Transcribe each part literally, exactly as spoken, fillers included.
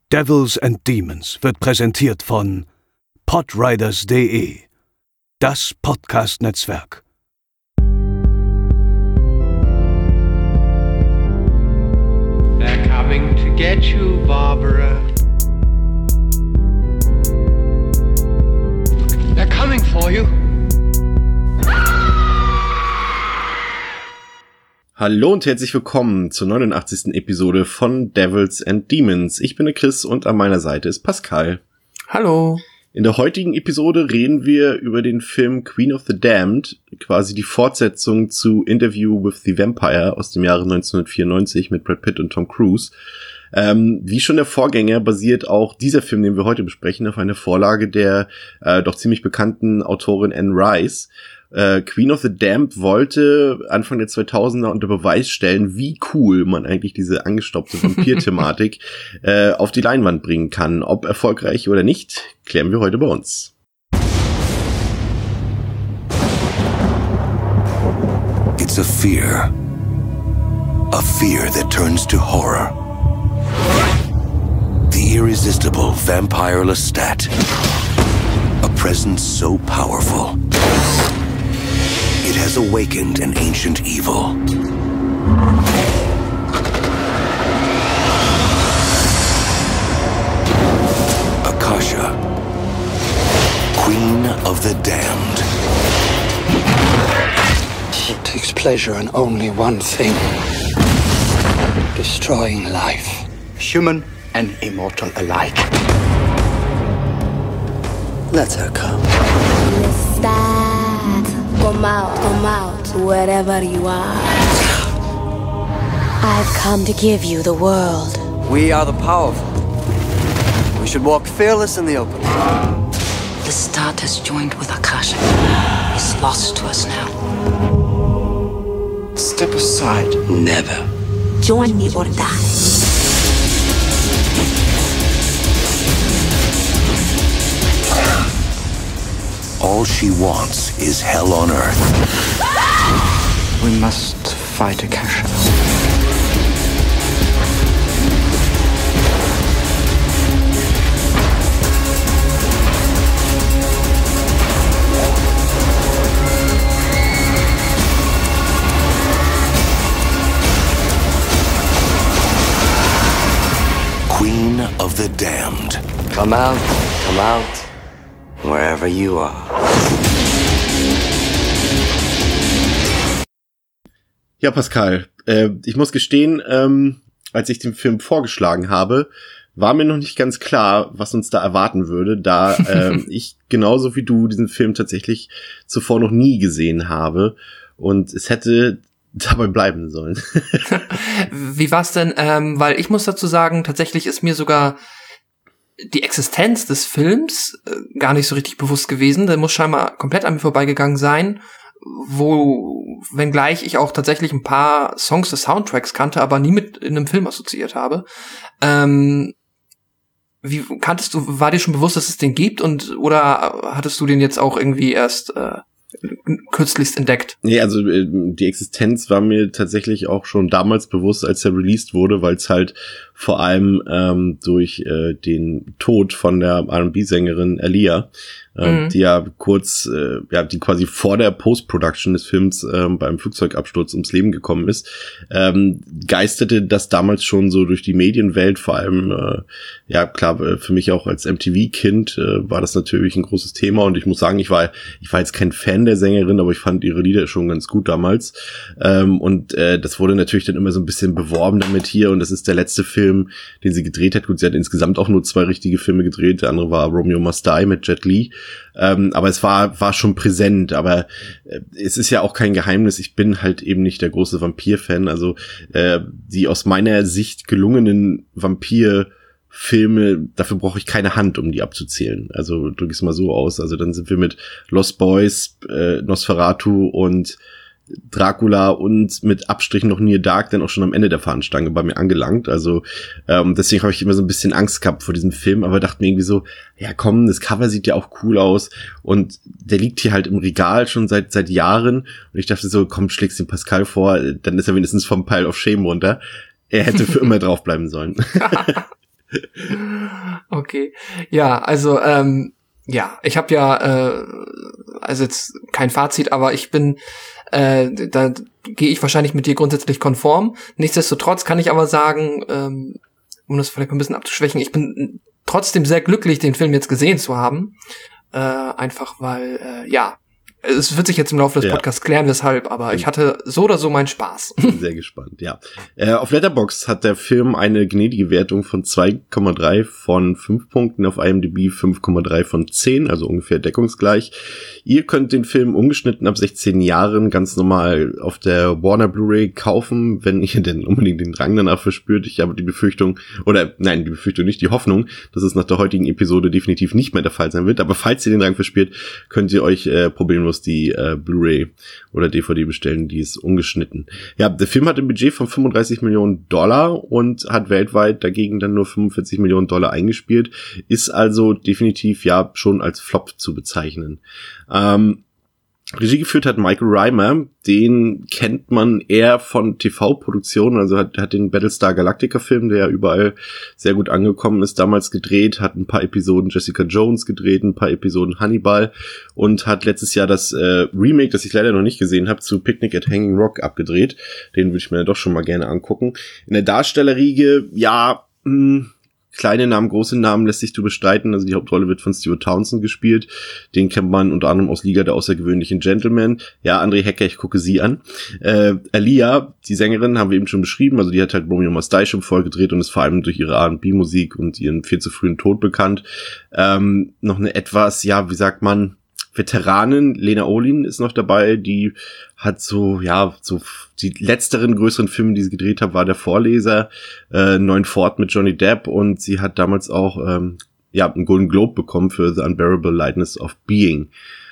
Devils and Demons wird präsentiert von podriders punkt de, das Podcast-Netzwerk. They're coming to get you, Barbara. They're coming for you. Hallo und herzlich willkommen zur neunundachtzigsten Episode von Devils and Demons. Ich bin der Chris und an meiner Seite ist Pascal. Hallo. In der heutigen Episode reden wir über den Film Queen of the Damned, quasi die Fortsetzung zu Interview with the Vampire aus dem Jahre neunzehnhundertvierundneunzig mit Brad Pitt und Tom Cruise. Ähm, wie schon der Vorgänger basiert auch dieser Film, den wir heute besprechen, auf einer Vorlage der äh, doch ziemlich bekannten Autorin Anne Rice. Äh, Queen of the Damned wollte Anfang der zweitausender unter Beweis stellen, wie cool man eigentlich diese angestaubte Vampir-Thematik äh, auf die Leinwand bringen kann. Ob erfolgreich oder nicht, klären wir heute bei uns. It's a fear. A fear that turns to horror. The irresistible vampire Lestat. A presence so powerful. It has awakened an ancient evil. Akasha, Queen of the Damned. She takes pleasure in only one thing. Destroying life. Human and immortal alike. Let her come. Come out, come out, wherever you are. I've come to give you the world. We are the powerful. We should walk fearless in the open. Lestat has joined with Akasha. He's lost to us now. Step aside. Never. Join me or die. All she wants is hell on earth. We must fight Akasha. Queen of the Damned. Come out, come out. Wherever you are. Ja, Pascal, äh, ich muss gestehen, ähm, als ich den Film vorgeschlagen habe, war mir noch nicht ganz klar, was uns da erwarten würde, da äh, ich genauso wie du diesen Film tatsächlich zuvor noch nie gesehen habe und es hätte dabei bleiben sollen. Wie war's denn? Ähm, weil ich muss dazu sagen, tatsächlich ist mir sogar die Existenz des Films äh, gar nicht so richtig bewusst gewesen. Der muss scheinbar komplett an mir vorbeigegangen sein, wo, wenngleich ich auch tatsächlich ein paar Songs des Soundtracks kannte, aber nie mit in einem Film assoziiert habe. Ähm, wie kanntest du, war dir schon bewusst, dass es den gibt und oder hattest du den jetzt auch irgendwie erst äh, kürzlichst entdeckt? Nee, also äh, die Existenz war mir tatsächlich auch schon damals bewusst, als er released wurde, weil es halt vor allem ähm, durch äh, den Tod von der R and B-Sängerin Aaliyah, äh, mhm. die ja kurz, äh, ja, die quasi vor der Post-Production des Films äh, beim Flugzeugabsturz ums Leben gekommen ist, ähm, geisterte das damals schon so durch die Medienwelt, vor allem, äh, ja klar, für mich auch als M T V-Kind äh, war das natürlich ein großes Thema und ich muss sagen, ich war, ich war jetzt kein Fan der Sängerin, aber ich fand ihre Lieder schon ganz gut damals ähm, und äh, das wurde natürlich dann immer so ein bisschen beworben damit hier und das ist der letzte Film, den sie gedreht hat. Gut, sie hat insgesamt auch nur zwei richtige Filme gedreht. Der andere war Romeo Must Die mit Jet Li. Ähm, aber es war war schon präsent. Aber äh, es ist ja auch kein Geheimnis. Ich bin halt eben nicht der große Vampir-Fan. Also äh, die aus meiner Sicht gelungenen Vampir-Filme, dafür brauche ich keine Hand, um die abzuzählen. Also drücke ich es mal so aus. Also dann sind wir mit Lost Boys, äh, Nosferatu und Dracula und mit Abstrichen noch Near Dark dann auch schon am Ende der Fahnenstange bei mir angelangt. Also ähm, deswegen habe ich immer so ein bisschen Angst gehabt vor diesem Film, aber dachte mir irgendwie so, ja komm, das Cover sieht ja auch cool aus und der liegt hier halt im Regal schon seit seit Jahren und ich dachte so, komm, schlägst den Pascal vor, dann ist er wenigstens vom Pile of Shame runter. Er hätte für immer draufbleiben sollen. Okay. Ja, also, ähm, ja, ich habe ja, äh, also jetzt kein Fazit, aber ich bin, äh, da gehe ich wahrscheinlich mit dir grundsätzlich konform. Nichtsdestotrotz kann ich aber sagen, ähm, um das vielleicht ein bisschen abzuschwächen, ich bin trotzdem sehr glücklich, den Film jetzt gesehen zu haben. Äh, einfach weil, äh, ja, es wird sich jetzt im Laufe des ja. Podcasts klären, weshalb, aber ich hatte so oder so meinen Spaß. Sehr gespannt, ja. Äh, auf Letterboxd hat der Film eine gnädige Wertung von zwei Komma drei von fünf Punkten, auf IMDb fünf Komma drei von zehn, also ungefähr deckungsgleich. Ihr könnt den Film ungeschnitten ab sechzehn Jahren ganz normal auf der Warner Blu-ray kaufen, wenn ihr denn unbedingt den Drang danach verspürt. Ich habe die Befürchtung, oder nein, die Befürchtung nicht, die Hoffnung, dass es nach der heutigen Episode definitiv nicht mehr der Fall sein wird. Aber falls ihr den Drang verspürt, könnt ihr euch äh, problemlos die äh, Blu-ray oder D V D bestellen, die ist ungeschnitten. Ja, der Film hat ein Budget von fünfunddreißig Millionen Dollar und hat weltweit dagegen dann nur fünfundvierzig Millionen Dollar eingespielt, ist also definitiv ja schon als Flop zu bezeichnen. Ähm, Regie geführt hat Michael Rymer, den kennt man eher von T V-Produktionen, also hat, hat den Battlestar Galactica-Film, der ja überall sehr gut angekommen ist, damals gedreht, hat ein paar Episoden Jessica Jones gedreht, ein paar Episoden Hannibal und hat letztes Jahr das äh, Remake, das ich leider noch nicht gesehen habe, zu Picnic at Hanging Rock abgedreht. Den würde ich mir doch schon mal gerne angucken. In der Darstellerriege, ja, mh, kleine Namen, große Namen lässt sich zu bestreiten. Also die Hauptrolle wird von Stuart Townsend gespielt. Den kennt man unter anderem aus Liga der außergewöhnlichen Gentlemen. Ja, André Hecker, ich gucke sie an. Äh, Aaliyah, die Sängerin, haben wir eben schon beschrieben. Also die hat halt Romeo Must Die Show vorgedreht und ist vor allem durch ihre R and B-Musik und ihren viel zu frühen Tod bekannt. Ähm, noch eine etwas, ja, wie sagt man, Veteranin, Lena Olin ist noch dabei, die hat so, ja, so die letzteren größeren Filme, die sie gedreht hat, war Der Vorleser, äh, Neun Fort mit Johnny Depp und sie hat damals auch, ähm, ja, einen Golden Globe bekommen für The Unbearable Lightness of Being.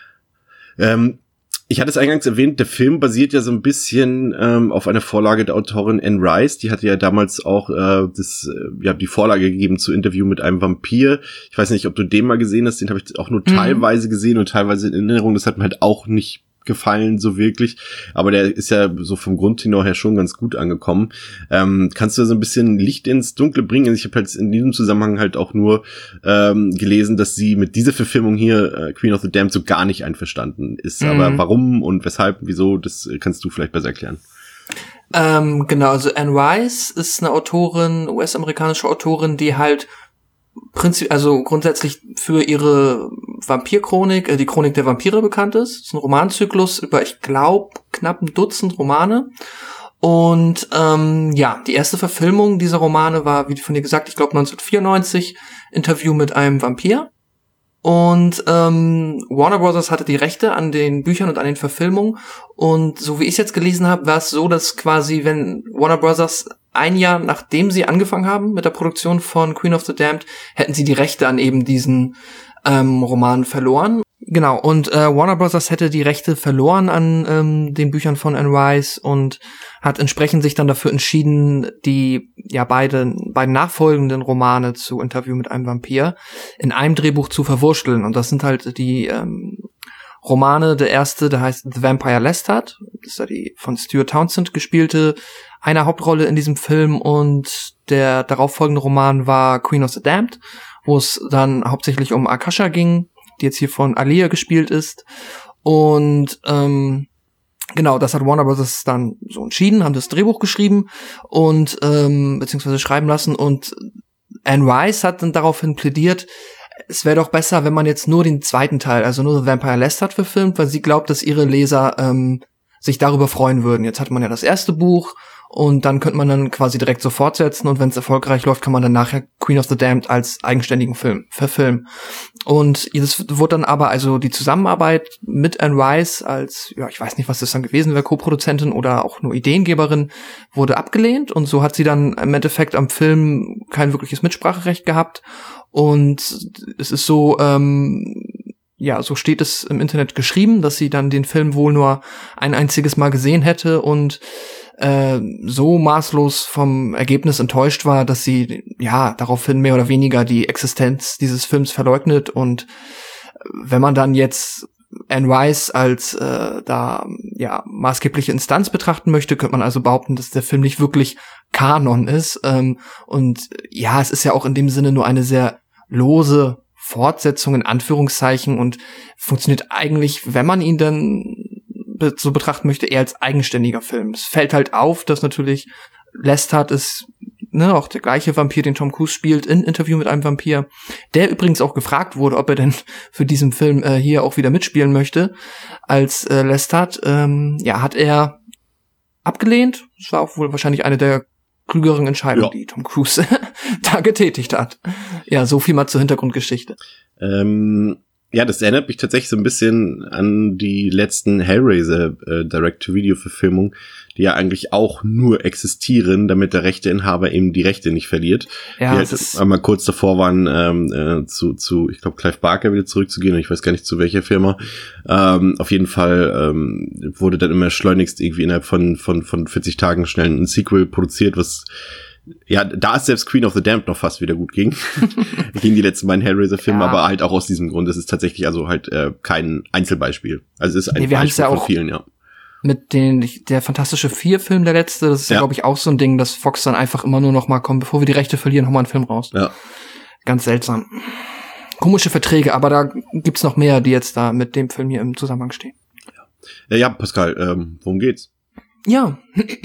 Ähm, Ich hatte es eingangs erwähnt, der Film basiert ja so ein bisschen ähm, auf einer Vorlage der Autorin Anne Rice. Die hatte ja damals auch äh, das, äh, ja, die Vorlage gegeben zu Interview mit einem Vampir. Ich weiß nicht, ob du den mal gesehen hast. Den habe ich auch nur mhm. teilweise gesehen und teilweise in Erinnerung. Das hat mir halt auch nicht gefallen so wirklich, aber der ist ja so vom Grundtenor her schon ganz gut angekommen. Ähm, kannst du so ein bisschen Licht ins Dunkle bringen? Ich habe halt in diesem Zusammenhang halt auch nur ähm, gelesen, dass sie mit dieser Verfilmung hier äh, Queen of the Damned so gar nicht einverstanden ist. Mhm. Aber warum und weshalb, wieso, das kannst du vielleicht besser erklären. Ähm, genau, also Anne Rice ist eine Autorin, U S-amerikanische Autorin, die halt Prinzip, also grundsätzlich für ihre Vampirchronik, äh, die Chronik der Vampire bekannt ist. Das ist ein Romanzyklus über, ich glaube, knapp ein Dutzend Romane. Und ähm, ja, die erste Verfilmung dieser Romane war, wie von dir gesagt, ich glaube neunzehnhundertvierundneunzig, Interview mit einem Vampir. Und ähm, Warner Brothers hatte die Rechte an den Büchern und an den Verfilmungen. Und so wie ich es jetzt gelesen habe, war es so, dass quasi, wenn Warner Brothers ein Jahr nachdem sie angefangen haben mit der Produktion von Queen of the Damned, hätten sie die Rechte an eben diesen ähm, Roman verloren. Genau, und äh, Warner Brothers hätte die Rechte verloren an ähm, den Büchern von Anne Rice und hat entsprechend sich dann dafür entschieden, die ja beide beiden nachfolgenden Romane zu Interview mit einem Vampir in einem Drehbuch zu verwursteln. Und das sind halt die ähm, Romane. Der erste, der heißt The Vampire Lestat, das ist ja die von Stuart Townsend gespielte eine Hauptrolle in diesem Film, und der darauffolgende Roman war Queen of the Damned, wo es dann hauptsächlich um Akasha ging, die jetzt hier von Aaliyah gespielt ist. Und ähm, genau, das hat Warner Bros. Dann so entschieden, haben das Drehbuch geschrieben und ähm, beziehungsweise schreiben lassen, und Anne Rice hat dann daraufhin plädiert, es wäre doch besser, wenn man jetzt nur den zweiten Teil, also nur The Vampire Lestat verfilmt, weil sie glaubt, dass ihre Leser ähm, sich darüber freuen würden. Jetzt hat man ja das erste Buch und dann könnte man dann quasi direkt so fortsetzen, und wenn es erfolgreich läuft, kann man dann nachher Queen of the Damned als eigenständigen Film verfilmen. Und das wurde dann aber, also die Zusammenarbeit mit Anne Rice als, ja, ich weiß nicht, was das dann gewesen wäre, Co-Produzentin oder auch nur Ideengeberin, wurde abgelehnt, und so hat sie dann im Endeffekt am Film kein wirkliches Mitspracherecht gehabt. Und es ist so, ähm, ja, so steht es im Internet geschrieben, dass sie dann den Film wohl nur ein einziges Mal gesehen hätte und äh, so maßlos vom Ergebnis enttäuscht war, dass sie ja daraufhin mehr oder weniger die Existenz dieses Films verleugnet. Und wenn man dann jetzt Anne Rice als äh, da ja maßgebliche Instanz betrachten möchte, könnte man also behaupten, dass der Film nicht wirklich Kanon ist. Ähm, und ja, es ist ja auch in dem Sinne nur eine sehr lose Fortsetzung in Anführungszeichen und funktioniert eigentlich, wenn man ihn dann be- so betrachten möchte, eher als eigenständiger Film. Es fällt halt auf, dass natürlich Lestat ist, ne, auch der gleiche Vampir, den Tom Cruise spielt, in Interview mit einem Vampir, der übrigens auch gefragt wurde, ob er denn für diesen Film äh, hier auch wieder mitspielen möchte als äh, Lestat. Ähm, ja, hat er abgelehnt. Das war auch wohl wahrscheinlich eine der klügeren Entscheidungen, ja, die Tom Cruise da getätigt hat. Ja, so viel mal zur Hintergrundgeschichte. Ähm, ja, das erinnert mich tatsächlich so ein bisschen an die letzten Hellraiser äh, Direct-to-Video-Verfilmungen, die ja eigentlich auch nur existieren, damit der Rechteinhaber eben die Rechte nicht verliert. Ja, die halt einmal kurz davor waren, ähm, äh, zu, zu, ich glaube, Clive Barker wieder zurückzugehen, ich weiß gar nicht zu welcher Firma. Ähm, auf jeden Fall ähm, wurde dann immer schleunigst irgendwie innerhalb von, von, von vierzig Tagen schnell ein Sequel produziert, was ja, da ist selbst Queen of the Damned noch fast wieder gut ging. Gegen die letzten beiden Hellraiser-Filme, ja, aber halt auch aus diesem Grund. Es ist tatsächlich also halt äh, kein Einzelbeispiel. Also es ist ein nee, wir Beispiel ja von auch vielen, ja. Mit den, der Fantastische Vier-Film, der letzte, das ist ja, ja glaube ich, auch so ein Ding, dass Fox dann einfach immer nur noch mal kommt, bevor wir die Rechte verlieren, noch mal einen Film raus. Ja. Ganz seltsam. Komische Verträge, aber da gibt's noch mehr, die jetzt da mit dem Film hier im Zusammenhang stehen. Ja, ja Pascal, ähm, worum geht's? Ja.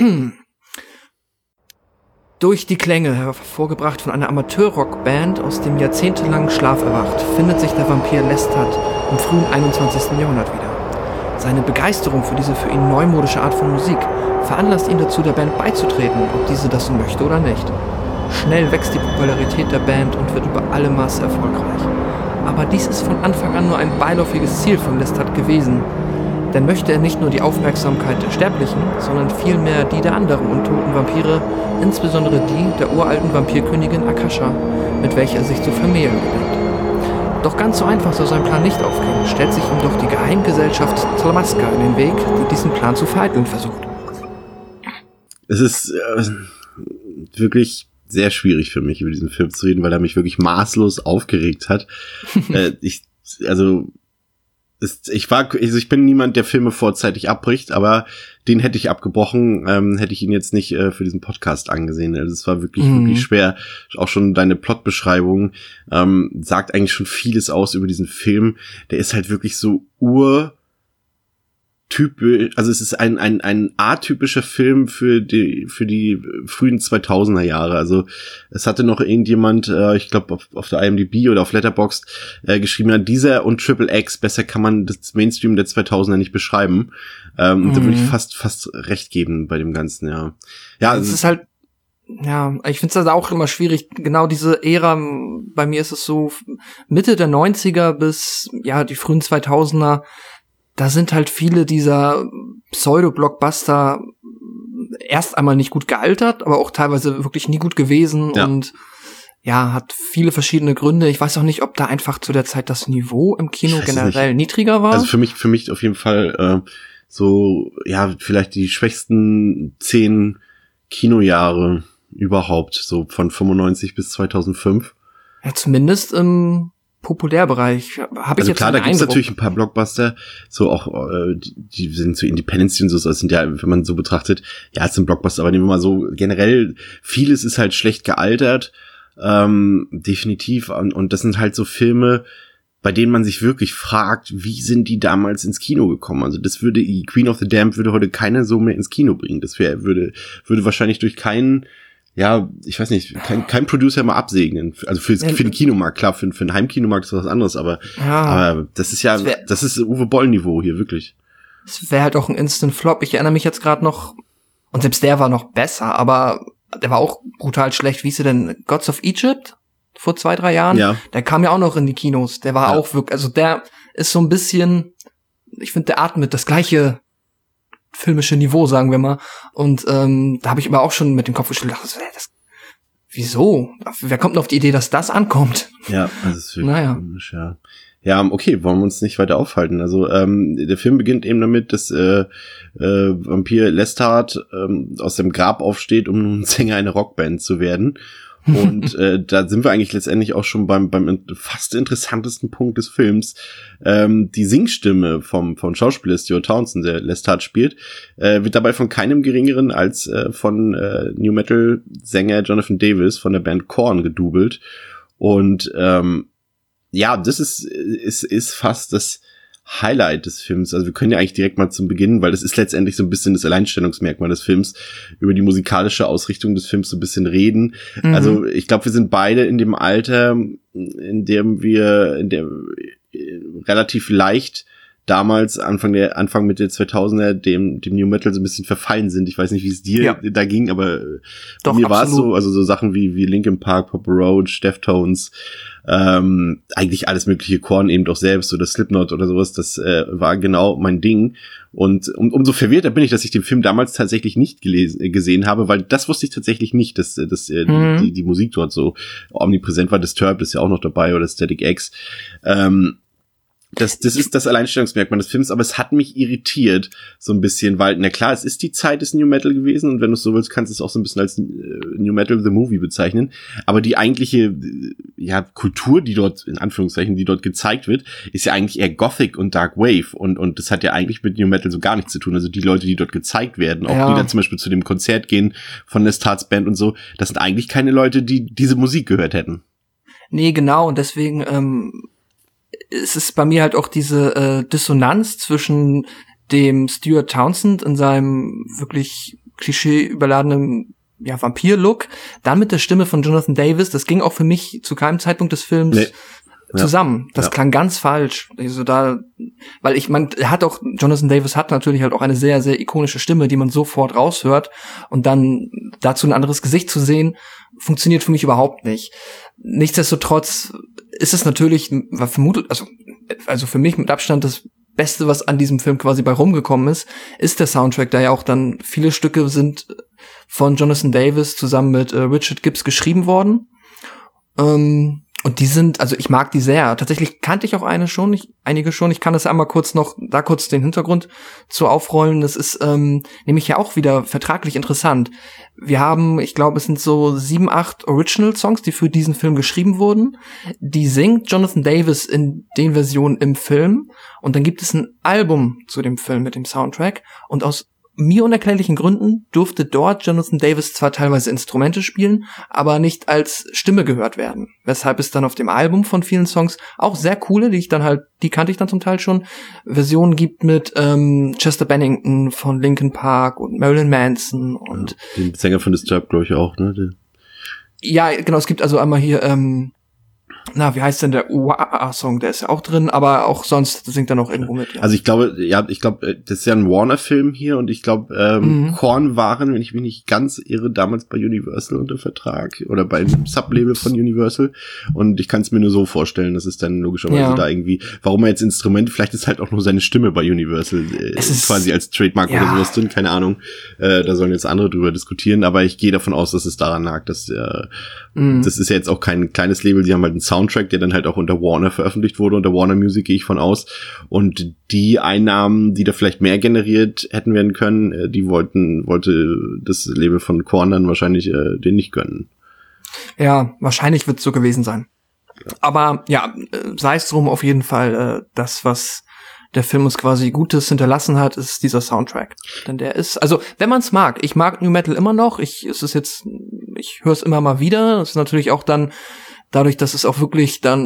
Durch die Klänge, hervorgebracht von einer Amateur-Rockband aus dem jahrzehntelangen Schlaf erwacht, findet sich der Vampir Lestat im frühen einundzwanzigsten Jahrhundert wieder. Seine Begeisterung für diese für ihn neumodische Art von Musik veranlasst ihn dazu, der Band beizutreten, ob diese das so möchte oder nicht. Schnell wächst die Popularität der Band und wird über alle Maße erfolgreich. Aber dies ist von Anfang an nur ein beiläufiges Ziel von Lestat gewesen. Denn möchte er nicht nur die Aufmerksamkeit der Sterblichen, sondern vielmehr die der anderen untoten Vampire, insbesondere die der uralten Vampirkönigin Akasha, mit welcher er sich zu vermählen beginnt. Doch ganz so einfach soll sein Plan nicht aufgehen, stellt sich ihm doch die Geheimgesellschaft Tlamaska in den Weg, die diesen Plan zu vereiteln versucht. Es ist äh, wirklich sehr schwierig für mich, über diesen Film zu reden, weil er mich wirklich maßlos aufgeregt hat. äh, ich, also ich war, also ich bin niemand, der Filme vorzeitig abbricht, aber den hätte ich abgebrochen, ähm, hätte ich ihn jetzt nicht äh, für diesen Podcast angesehen. Also es war wirklich, mhm. wirklich schwer. Auch schon deine Plotbeschreibung ähm, sagt eigentlich schon vieles aus über diesen Film. Der ist halt wirklich so ur typisch, also es ist ein ein ein atypischer Film für die für die frühen zweitausender Jahre. Also es hatte noch irgendjemand, äh, ich glaube auf, auf der I M D B oder auf Letterboxd äh, geschrieben, ja, dieser und Triple X, besser kann man das Mainstream der zweitausender nicht beschreiben. Ähm, mhm. Da würde ich fast fast recht geben bei dem Ganzen, ja. Ja, es ist halt, ja, ich finde es also auch immer schwierig, genau diese Ära, bei mir ist es so Mitte der neunziger bis, ja, die frühen zweitausender, da sind halt viele dieser Pseudo-Blockbuster erst einmal nicht gut gealtert, aber auch teilweise wirklich nie gut gewesen, ja. Und ja, hat viele verschiedene Gründe. Ich weiß auch nicht, ob da einfach zu der Zeit das Niveau im Kino generell niedriger war. Also für mich, für mich auf jeden Fall äh, so, ja, vielleicht die schwächsten zehn Kinojahre überhaupt, so von fünfundneunzig bis zweitausendfünf. Ja, zumindest im Populärbereich habe ich also jetzt klar, da Eindruck. Gibt's natürlich ein paar Blockbuster, so auch äh, die, die sind so Independence und so, das sind ja, wenn man so betrachtet, ja, es sind Blockbuster, aber nehmen wir mal so generell, vieles ist halt schlecht gealtert, ähm, definitiv, und, und das sind halt so Filme, bei denen man sich wirklich fragt, wie sind die damals ins Kino gekommen? Also das würde, Queen of the Damned würde heute keiner so mehr ins Kino bringen, das wäre, würde, würde wahrscheinlich durch keinen, ja, ich weiß nicht, kein, kein Producer mal absegnen. Also für, für den Kinomarkt, klar, für, für den Heimkinomarkt ist das was anderes, aber, ja, aber das ist ja, das, wär, das ist Uwe Boll-Niveau hier, wirklich. Das wäre halt auch ein Instant-Flop. Ich erinnere mich jetzt gerade noch, und selbst der war noch besser, aber der war auch brutal schlecht. Wie hieß er denn? Gods of Egypt? Vor zwei, drei Jahren? Ja. Der kam ja auch noch in die Kinos. Der war ja auch wirklich, also der ist so ein bisschen, ich finde, der atmet das gleiche filmische Niveau, sagen wir mal. Und ähm, da habe ich aber auch schon mit dem Kopf geschüttelt, das, das, wieso? Wer kommt denn auf die Idee, dass das ankommt? Ja, das ist wirklich naja. komisch, ja. Ja, okay, wollen wir uns nicht weiter aufhalten. Also ähm, der Film beginnt eben damit, dass äh, äh, Vampir Lestat ähm, aus dem Grab aufsteht, um nun Sänger einer Rockband zu werden. Und äh, da sind wir eigentlich letztendlich auch schon beim beim fast interessantesten Punkt des Films. Ähm, die Singstimme vom von Schauspieler Stuart Townsend, der Lestat spielt, äh, wird dabei von keinem geringeren als äh, von äh, New Metal Sänger Jonathan Davis von der Band Korn gedoubelt. Und ähm, ja, das ist, ist, ist fast das Highlight des Films. Also wir können ja eigentlich direkt mal zum Beginn, weil das ist letztendlich so ein bisschen das Alleinstellungsmerkmal des Films, über die musikalische Ausrichtung des Films so ein bisschen reden. Mhm. Also ich glaube, wir sind beide in dem Alter, in dem wir, in der relativ leicht damals, Anfang der, Anfang Mitte der zweitausender, dem, dem New Metal so ein bisschen verfallen sind. Ich weiß nicht, wie es dir ja. da ging, aber Doch, bei mir war es so, also so Sachen wie, wie Linkin Park, Papa Roach, Deftones, ähm, eigentlich alles mögliche, Korn eben doch selbst oder Slipknot oder sowas, das äh, war genau mein Ding. Und um, umso verwirrter bin ich, dass ich den Film damals tatsächlich nicht gelesen, äh, gesehen habe, weil das wusste ich tatsächlich nicht, dass, dass äh, mhm. die, die Musik dort so omnipräsent war. Disturbed ist ja auch noch dabei oder Static X. Ähm, Das, das ist das Alleinstellungsmerkmal des Films, aber es hat mich irritiert so ein bisschen, weil, na klar, es ist die Zeit des New Metal gewesen und wenn du es so willst, kannst du es auch so ein bisschen als äh, New Metal the Movie bezeichnen, aber die eigentliche äh, ja Kultur, die dort, in Anführungszeichen, die dort gezeigt wird, ist ja eigentlich eher Gothic und Dark Wave und und das hat ja eigentlich mit New Metal so gar nichts zu tun, also die Leute, die dort gezeigt werden, auch ja. die dann zum Beispiel zu dem Konzert gehen von Lestats Band und so, das sind eigentlich keine Leute, die diese Musik gehört hätten. Nee, genau, und deswegen ähm es ist bei mir halt auch diese äh, Dissonanz zwischen dem Stuart Townsend in seinem wirklich klischee-überladenen ja, Vampir-Look, dann mit der Stimme von Jonathan Davis, das ging auch für mich zu keinem Zeitpunkt des Films nee. zusammen. Das ja. klang ganz falsch. Also da, weil ich meine, er hat auch, Jonathan Davis hat natürlich halt auch eine sehr, sehr ikonische Stimme, die man sofort raushört und dann dazu ein anderes Gesicht zu sehen, funktioniert für mich überhaupt nicht. Nichtsdestotrotz ist es natürlich, war vermutet, also, also für mich mit Abstand das Beste, was an diesem Film quasi bei rumgekommen ist, ist der Soundtrack, da ja auch dann viele Stücke sind von Jonathan Davis zusammen mit äh, Richard Gibbs geschrieben worden. Ähm, und die sind, also ich mag die sehr. Tatsächlich kannte ich auch eine schon, ich, einige schon. Ich kann das einmal kurz noch, da kurz den Hintergrund zu aufrollen. Das ist ähm, nämlich ja auch wieder vertraglich interessant. Wir haben, ich glaube, es sind so sieben, acht Original-Songs, die für diesen Film geschrieben wurden. Die singt Jonathan Davis in den Versionen im Film. Und dann gibt es ein Album zu dem Film mit dem Soundtrack. Und aus mir unerklärlichen Gründen durfte dort Jonathan Davis zwar teilweise Instrumente spielen, aber nicht als Stimme gehört werden. Weshalb es dann auf dem Album von vielen Songs auch sehr coole, die ich dann halt, die kannte ich dann zum Teil schon, Versionen gibt mit ähm, Chester Bennington von Linkin Park und Marilyn Manson und ja, den Sänger von Disturbed, glaube ich, auch, ne? Der ja, genau, es gibt also einmal hier ähm, na, wie heißt denn der U A A-Song? Der ist ja auch drin, aber auch sonst singt er noch irgendwo mit. Ja. Also ich glaube, ja, ich glaube, das ist ja ein Warner-Film hier und ich glaube, ähm, mhm. Korn waren, wenn ich mich nicht ganz irre, damals bei Universal unter Vertrag oder bei einem Sublabel von Universal und ich kann es mir nur so vorstellen, dass es dann logischerweise ja. da irgendwie, warum er jetzt Instrumente, vielleicht ist halt auch nur seine Stimme bei Universal äh, es ist, quasi als Trademark ja. oder sowas drin, keine Ahnung, äh, da sollen jetzt andere drüber diskutieren, aber ich gehe davon aus, dass es daran lag, dass äh, mhm. das ist ja jetzt auch kein kleines Label, die haben halt einen Soundtrack, der dann halt auch unter Warner veröffentlicht wurde, unter Warner Music gehe ich von aus. Und die Einnahmen, die da vielleicht mehr generiert hätten werden können, die wollten, wollte das Label von Korn dann wahrscheinlich äh, den nicht gönnen. Ja, wahrscheinlich wird es so gewesen sein. Ja. Aber ja, sei es drum, auf jeden Fall, äh, das, was der Film uns quasi Gutes hinterlassen hat, ist dieser Soundtrack. Denn der ist, also wenn man es mag, ich mag New Metal immer noch, ich es ist jetzt, ich höre es immer mal wieder, es ist natürlich auch dann dadurch, dass es auch wirklich dann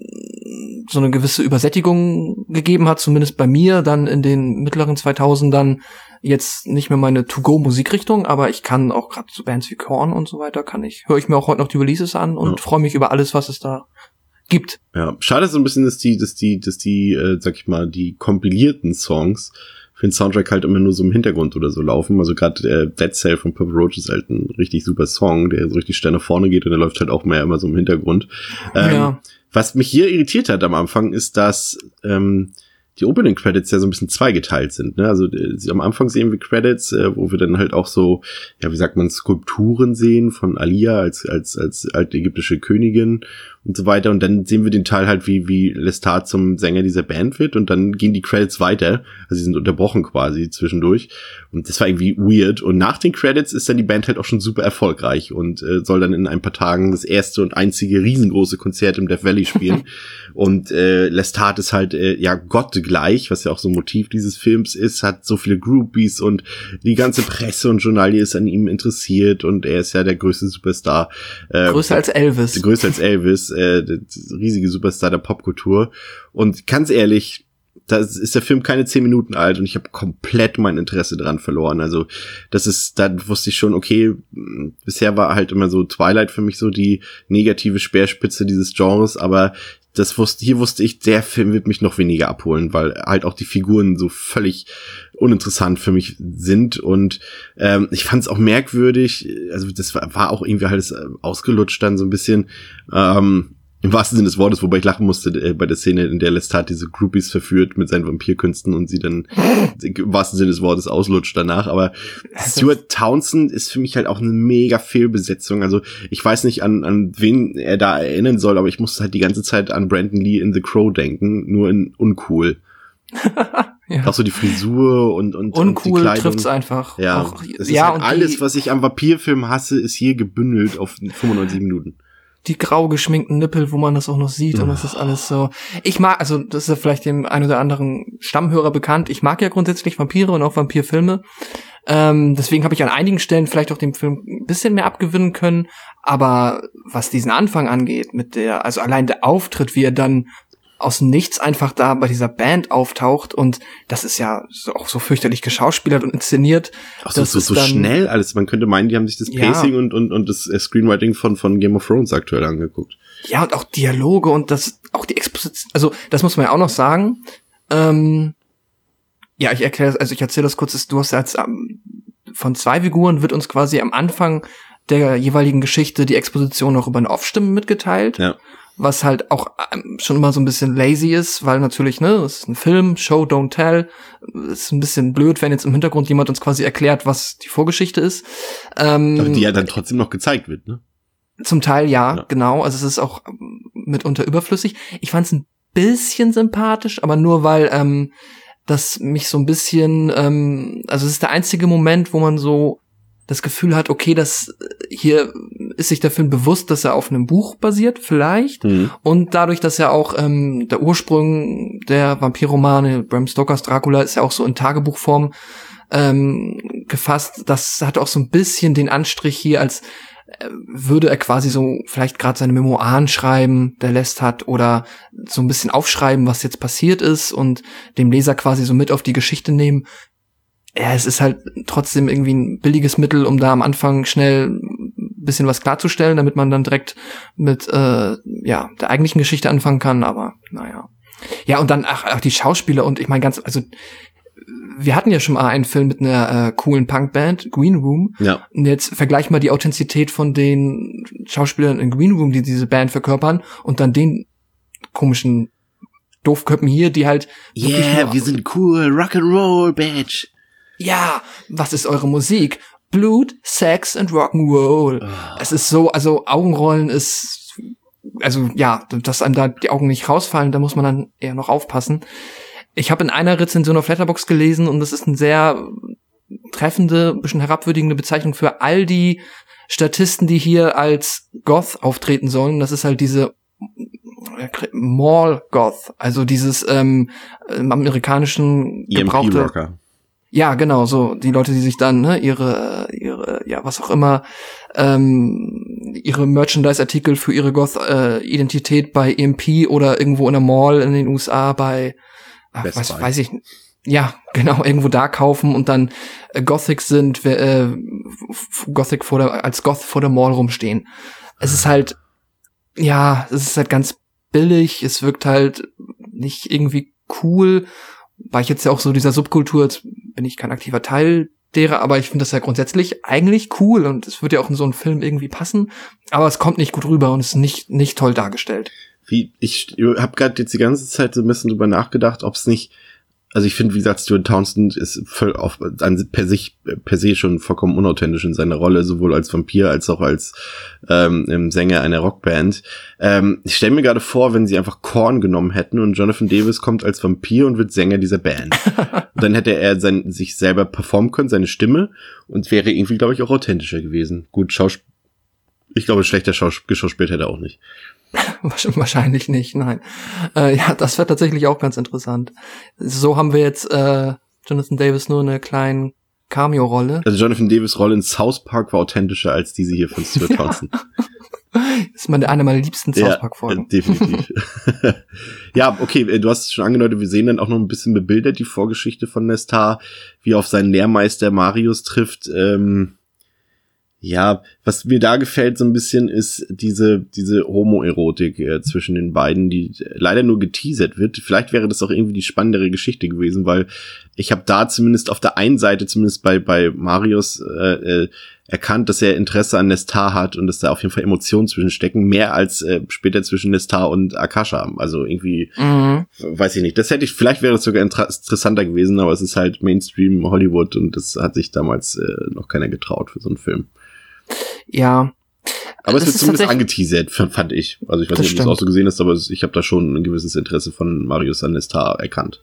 so eine gewisse Übersättigung gegeben hat, zumindest bei mir, dann in den mittleren zweitausendern jetzt nicht mehr meine To-Go-Musikrichtung, aber ich kann auch gerade so Bands wie Korn und so weiter, kann ich, höre ich mir auch heute noch die Releases an und ja. freue mich über alles, was es da gibt. Ja, schade so ein bisschen, dass die, dass die, dass die, äh, sag ich mal, die kompilierten Songs für den Soundtrack halt immer nur so im Hintergrund oder so laufen. Also gerade äh, Dead Cell von Papa Roach ist halt ein richtig super Song, der so richtig steil nach vorne geht und der läuft halt auch mehr immer so im Hintergrund. Ähm, ja. Was mich hier irritiert hat am Anfang ist, dass ähm, die Opening Credits ja so ein bisschen zweigeteilt sind, ne? Also äh, am Anfang sehen wir Credits, äh, wo wir dann halt auch so, ja, wie sagt man, Skulpturen sehen von Alia als als als alte ägyptische Königin und so weiter. Und dann sehen wir den Teil halt, wie wie Lestat zum Sänger dieser Band wird und dann gehen die Credits weiter. Also sie sind unterbrochen quasi zwischendurch. Und das war irgendwie weird. Und nach den Credits ist dann die Band halt auch schon super erfolgreich und äh, soll dann in ein paar Tagen das erste und einzige riesengroße Konzert im Death Valley spielen. Und äh, Lestat ist halt äh, ja gottgleich, was ja auch so ein Motiv dieses Films ist, hat so viele Groupies und die ganze Presse und Journalie ist an ihm interessiert und er ist ja der größte Superstar. Äh, größer als Elvis. Größer als Elvis. äh, das riesige Superstar der Popkultur. Und ganz ehrlich, da ist der Film keine zehn Minuten alt und ich habe komplett mein Interesse dran verloren. Also das ist, da wusste ich schon, okay, bisher war halt immer so Twilight für mich so die negative Speerspitze dieses Genres, aber das wusste, hier wusste ich, der Film wird mich noch weniger abholen, weil halt auch die Figuren so völlig uninteressant für mich sind und ähm, ich fand es auch merkwürdig, also das war, war auch irgendwie halt ausgelutscht dann so ein bisschen, ähm, im wahrsten Sinne des Wortes, wobei ich lachen musste äh, bei der Szene, in der Lestat diese Groupies verführt mit seinen Vampirkünsten und sie dann im wahrsten Sinne des Wortes auslutscht danach. Aber Stuart Townsend ist für mich halt auch eine mega Fehlbesetzung. Also ich weiß nicht, an an wen er da erinnern soll, aber ich musste halt die ganze Zeit an Brandon Lee in The Crow denken, nur in uncool. Ja. Auch so die Frisur und und, uncool und die Kleidung. Trifft's einfach. Ja, auch, das ja, ist halt alles, was ich am Vampirfilm hasse, ist hier gebündelt auf fünfundneunzig Minuten. Die grau geschminkten Nippel, wo man das auch noch sieht und das ist alles so. Ich mag, also das ist ja vielleicht dem einen oder anderen Stammhörer bekannt, ich mag ja grundsätzlich Vampire und auch Vampirfilme. Ähm, deswegen habe ich an einigen Stellen vielleicht auch dem Film ein bisschen mehr abgewinnen können, aber was diesen Anfang angeht, mit der, also allein der Auftritt, wie er dann aus dem Nichts einfach da bei dieser Band auftaucht und das ist ja so, auch so fürchterlich geschauspielert und inszeniert. Ach so, so, so schnell alles. Man könnte meinen, die haben sich das Pacing ja. und, und, und das Screenwriting von, von Game of Thrones aktuell angeguckt. Ja, und auch Dialoge und das, auch die Exposition, also das muss man ja auch noch sagen. Ähm, ja, ich erkläre, also ich erzähle das kurz, du hast ja jetzt ähm, von zwei Figuren wird uns quasi am Anfang der jeweiligen Geschichte die Exposition auch über eine Off-Stimme mitgeteilt. Ja. Was halt auch schon immer so ein bisschen lazy ist, weil natürlich, ne, es ist ein Film, Show, don't tell. Es ist ein bisschen blöd, wenn jetzt im Hintergrund jemand uns quasi erklärt, was die Vorgeschichte ist. Ähm, Aber die ja dann trotzdem noch gezeigt wird, ne? Zum Teil ja, ja, genau. Also es ist auch mitunter überflüssig. Ich fand es ein bisschen sympathisch, aber nur weil ähm, das mich so ein bisschen, ähm, also es ist der einzige Moment, wo man so das Gefühl hat, okay, das hier ist sich der Film bewusst, dass er auf einem Buch basiert, vielleicht. Mhm. Und dadurch, dass ja auch ähm, der Ursprung der Vampirromane, Bram Stokers Dracula, ist ja auch so in Tagebuchform ähm, gefasst. Das hat auch so ein bisschen den Anstrich hier, als äh, würde er quasi so vielleicht gerade seine Memoiren schreiben, der Lestat, oder so ein bisschen aufschreiben, was jetzt passiert ist und dem Leser quasi so mit auf die Geschichte nehmen. Ja, es ist halt trotzdem irgendwie ein billiges Mittel, um da am Anfang schnell ein bisschen was klarzustellen, damit man dann direkt mit äh, ja der eigentlichen Geschichte anfangen kann, aber naja. Ja, und dann ach, auch die Schauspieler und ich meine ganz, also wir hatten ja schon mal einen Film mit einer äh, coolen Punkband, Green Room. Ja. Und jetzt vergleich mal die Authentizität von den Schauspielern in Green Room, die diese Band verkörpern, und dann den komischen Doofköppen hier, die halt yeah, wir sind cool, Rock'n'Roll, Bitch. Ja, was ist eure Musik? Blut, Sex and Rock'n'Roll. Oh. Es ist so, also Augenrollen ist, also ja, dass einem da die Augen nicht rausfallen, da muss man dann eher noch aufpassen. Ich habe in einer Rezension auf Letterboxd gelesen und das ist eine sehr treffende, bisschen herabwürdigende Bezeichnung für all die Statisten, die hier als Goth auftreten sollen. Das ist halt diese Mall Goth, also dieses ähm, im amerikanischen gebrauchte E M P-Rocker. Ja, genau, so die Leute, die sich dann ne, ihre ihre ja was auch immer ähm, ihre Merchandise-Artikel für ihre Goth-Identität äh, bei E M P oder irgendwo in der Mall in den U S A bei ach, weiß, weiß ich ja genau irgendwo da kaufen und dann äh, Gothic sind äh, Gothic vor der als Goth vor der Mall rumstehen. Es ist halt ja, es ist halt ganz billig. Es wirkt halt nicht irgendwie cool. War ich jetzt ja auch so dieser Subkultur, jetzt bin ich kein aktiver Teil derer, aber ich finde das ja grundsätzlich eigentlich cool und es würde ja auch in so einen Film irgendwie passen, aber es kommt nicht gut rüber und ist nicht nicht toll dargestellt. Wie ich habe gerade jetzt die ganze Zeit so ein bisschen drüber nachgedacht, ob es nicht, also ich finde, wie gesagt, Stuart Townsend ist voll auf, an, per sich per se schon vollkommen unauthentisch in seiner Rolle, sowohl als Vampir als auch als ähm, Sänger einer Rockband. Ähm, ich stelle mir gerade vor, wenn sie einfach Korn genommen hätten und Jonathan Davis kommt als Vampir und wird Sänger dieser Band. Und dann hätte er sein, sich selber performen können, seine Stimme, und wäre irgendwie, glaube ich, auch authentischer gewesen. Gut, Schausp- ich glaube, schlechter Schaus- geschauspielt hätte er auch nicht. Wahrscheinlich nicht, nein. Äh, ja, das wäre tatsächlich auch ganz interessant. So haben wir jetzt äh, Jonathan Davis nur eine kleine Cameo-Rolle. Also Jonathan Davis' Rolle in South Park war authentischer als diese hier von Stuart Townsend. Das ist mal eine meiner liebsten South Park-Folgen. Ja, definitiv. Ja, okay, du hast es schon angedeutet, wir sehen dann auch noch ein bisschen bebildert die Vorgeschichte von Lestat, wie er auf seinen Lehrmeister Marius trifft. Ähm, ja, was mir da gefällt so ein bisschen ist diese diese Homoerotik äh, zwischen den beiden, die leider nur geteasert wird. Vielleicht wäre das auch irgendwie die spannendere Geschichte gewesen, weil ich habe da zumindest auf der einen Seite, zumindest bei bei Marius, äh, äh, erkannt, dass er Interesse an Lestat hat und dass da auf jeden Fall Emotionen zwischen stecken, mehr als äh, später zwischen Lestat und Akasha. Also irgendwie, mhm. weiß ich nicht. Das hätte ich, vielleicht wäre es sogar inter- interessanter gewesen, aber es ist halt Mainstream Hollywood und das hat sich damals äh, noch keiner getraut für so einen Film. Ja. Aber es wird zumindest angeteasert, fand ich. Also ich weiß nicht, ob du es auch so gesehen hast, aber ich habe da schon ein gewisses Interesse von Marius an Lestat erkannt.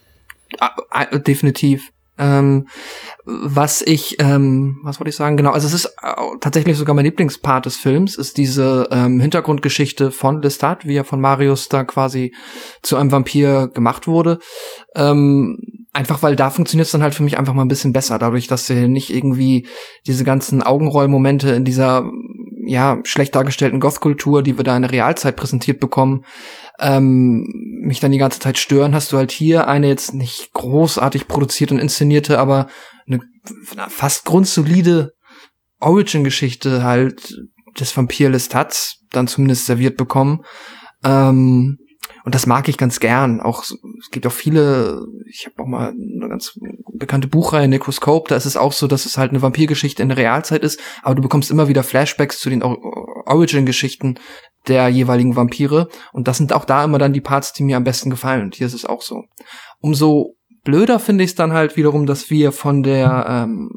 Ah, definitiv. Ähm, was ich, ähm, was wollte ich sagen? Genau, also es ist äh, tatsächlich sogar mein Lieblingspart des Films, ist diese ähm, Hintergrundgeschichte von Lestat, wie er von Marius da quasi zu einem Vampir gemacht wurde. Ähm, einfach weil da funktioniert es dann halt für mich einfach mal ein bisschen besser, dadurch, dass er nicht irgendwie diese ganzen Augenrollmomente in dieser, ja, schlecht dargestellten Goth-Kultur, die wir da in der Realzeit präsentiert bekommen, ähm, mich dann die ganze Zeit stören, hast du halt hier eine jetzt nicht großartig produzierte und inszenierte, aber eine fast grundsolide Origin-Geschichte halt des Vampir Lestats dann zumindest serviert bekommen. Ähm, und das mag ich ganz gern. Auch es gibt auch viele, ich habe auch mal eine ganz bekannte Buchreihe, Necroscope, da ist es auch so, dass es halt eine Vampirgeschichte in der Realzeit ist, aber du bekommst immer wieder Flashbacks zu den Origin-Geschichten der jeweiligen Vampire. Und das sind auch da immer dann die Parts, die mir am besten gefallen. Und hier ist es auch so. Umso blöder finde ich es dann halt wiederum, dass wir von der ähm,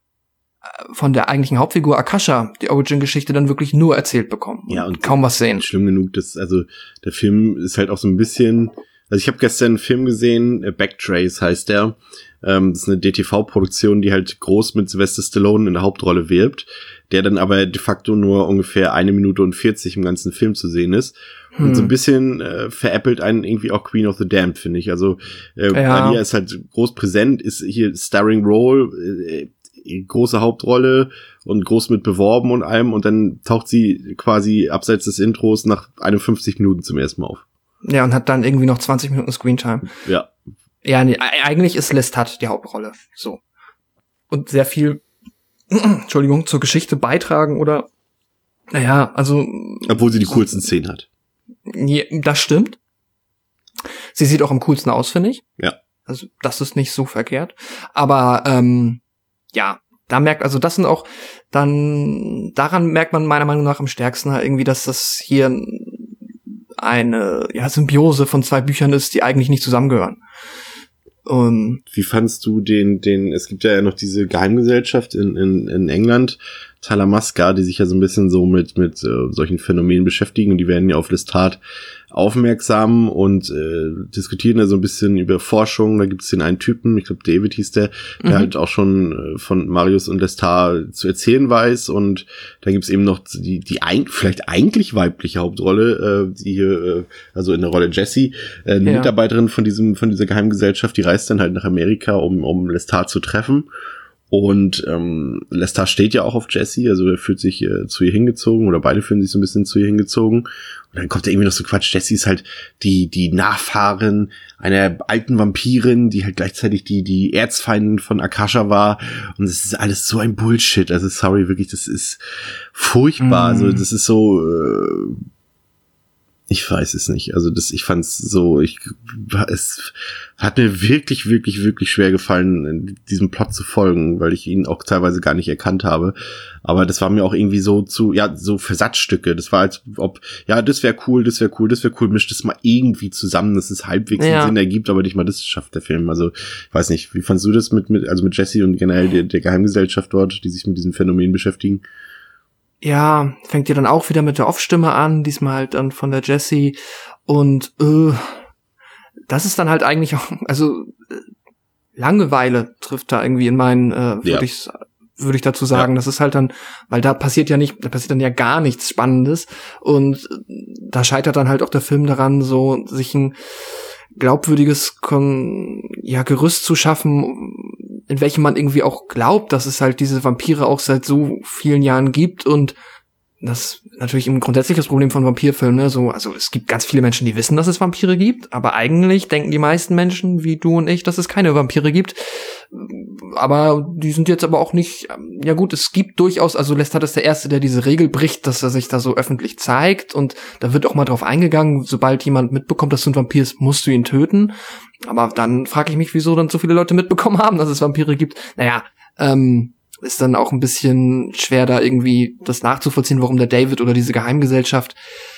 von der eigentlichen Hauptfigur Akasha die Origin-Geschichte dann wirklich nur erzählt bekommen. Ja, und kaum was sehen. Schlimm genug, dass, also der Film ist halt auch so ein bisschen, also ich habe gestern einen Film gesehen, Backtrace heißt der. Ähm, das ist eine D T V-Produktion, die halt groß mit Sylvester Stallone in der Hauptrolle wirbt, der dann aber de facto nur ungefähr eine Minute und vierzig im ganzen Film zu sehen ist. Hm. Und so ein bisschen äh, veräppelt einen irgendwie auch Queen of the Damned, finde ich. Also äh, ja. Alia ist halt groß präsent, ist hier Starring Role, äh, große Hauptrolle und groß mit beworben und allem, und dann taucht sie quasi abseits des Intros nach einundfünfzig Minuten zum ersten Mal auf. Ja, und hat dann irgendwie noch zwanzig Minuten Screentime. Ja. Ja, nee, eigentlich ist Lestat die Hauptrolle. So. Und sehr viel, Entschuldigung, zur Geschichte beitragen oder, naja, also. Obwohl sie die coolsten Szenen hat. Ja, das stimmt. Sie sieht auch am coolsten aus, finde ich. Ja. Also, das ist nicht so verkehrt. Aber, ähm, ja, da merkt, also das sind auch dann, daran merkt man meiner Meinung nach am stärksten halt irgendwie, dass das hier eine, ja, Symbiose von zwei Büchern ist, die eigentlich nicht zusammengehören. Um, Wie fandst du den, den, es gibt ja noch diese Geheimgesellschaft in, in, in England, Talamasca, die sich ja so ein bisschen so mit, mit äh, solchen Phänomenen beschäftigen, und die werden ja auf Lestat aufmerksam und äh, diskutieren da so ein bisschen über Forschung. Da gibt es den einen Typen, ich glaube David hieß der, der mhm. halt auch schon äh, von Marius und Lestat zu erzählen weiß, und da gibt es eben noch die, die ein, vielleicht eigentlich weibliche Hauptrolle, äh, die hier, äh, also in der Rolle Jessie, äh, eine ja. Mitarbeiterin von diesem, von dieser Geheimgesellschaft, die reist dann halt nach Amerika, um, um Lestat zu treffen. Und ähm, Lestat steht ja auch auf Jessie, also er fühlt sich äh, zu ihr hingezogen, oder beide fühlen sich so ein bisschen zu ihr hingezogen. Und dann kommt da irgendwie noch so Quatsch, Jessie ist halt die die Nachfahrin einer alten Vampirin, die halt gleichzeitig die die Erzfeindin von Akasha war. Und es ist alles so ein Bullshit, also sorry, wirklich, das ist furchtbar. Mm. Also das ist so... Äh, Ich weiß es nicht. Also das, ich fand's so, ich, es hat mir wirklich, wirklich, wirklich schwer gefallen, diesem Plot zu folgen, weil ich ihn auch teilweise gar nicht erkannt habe. Aber das war mir auch irgendwie so zu, ja, so Versatzstücke. Das war als ob, ja, das wäre cool, das wäre cool, das wäre cool, mischt das mal irgendwie zusammen, dass es halbwegs ja. einen Sinn ergibt, aber nicht mal das schafft der Film. Also, ich weiß nicht, wie fandst du das mit, mit, also mit Jessie und generell der, der Geheimgesellschaft dort, die sich mit diesem Phänomen beschäftigen? Ja, fängt ja dann auch wieder mit der Off-Stimme an, diesmal halt dann von der Jessie, und äh, das ist dann halt eigentlich auch, also äh, Langeweile trifft da irgendwie in meinen, äh, würde ja. ich würde ich dazu sagen, ja. Das ist halt dann, weil da passiert ja nicht, da passiert dann ja gar nichts Spannendes, und da scheitert dann halt auch der Film daran, so sich ein glaubwürdiges Kon- ja Gerüst zu schaffen, in welchem man irgendwie auch glaubt, dass es halt diese Vampire auch seit so vielen Jahren gibt, und das natürlich ein grundsätzliches Problem von Vampirfilmen, ne? So, also es gibt ganz viele Menschen, die wissen, dass es Vampire gibt, aber eigentlich denken die meisten Menschen, wie du und ich, dass es keine Vampire gibt. Aber die sind jetzt aber auch nicht, ja gut, es gibt durchaus, also Lestat ist der Erste, der diese Regel bricht, dass er sich da so öffentlich zeigt, und da wird auch mal drauf eingegangen, sobald jemand mitbekommt, dass du ein Vampir bist, musst du ihn töten. Aber dann frage ich mich, wieso dann so viele Leute mitbekommen haben, dass es Vampire gibt. Naja, ähm, ist dann auch ein bisschen schwer, da irgendwie das nachzuvollziehen, warum der David oder diese Geheimgesellschaft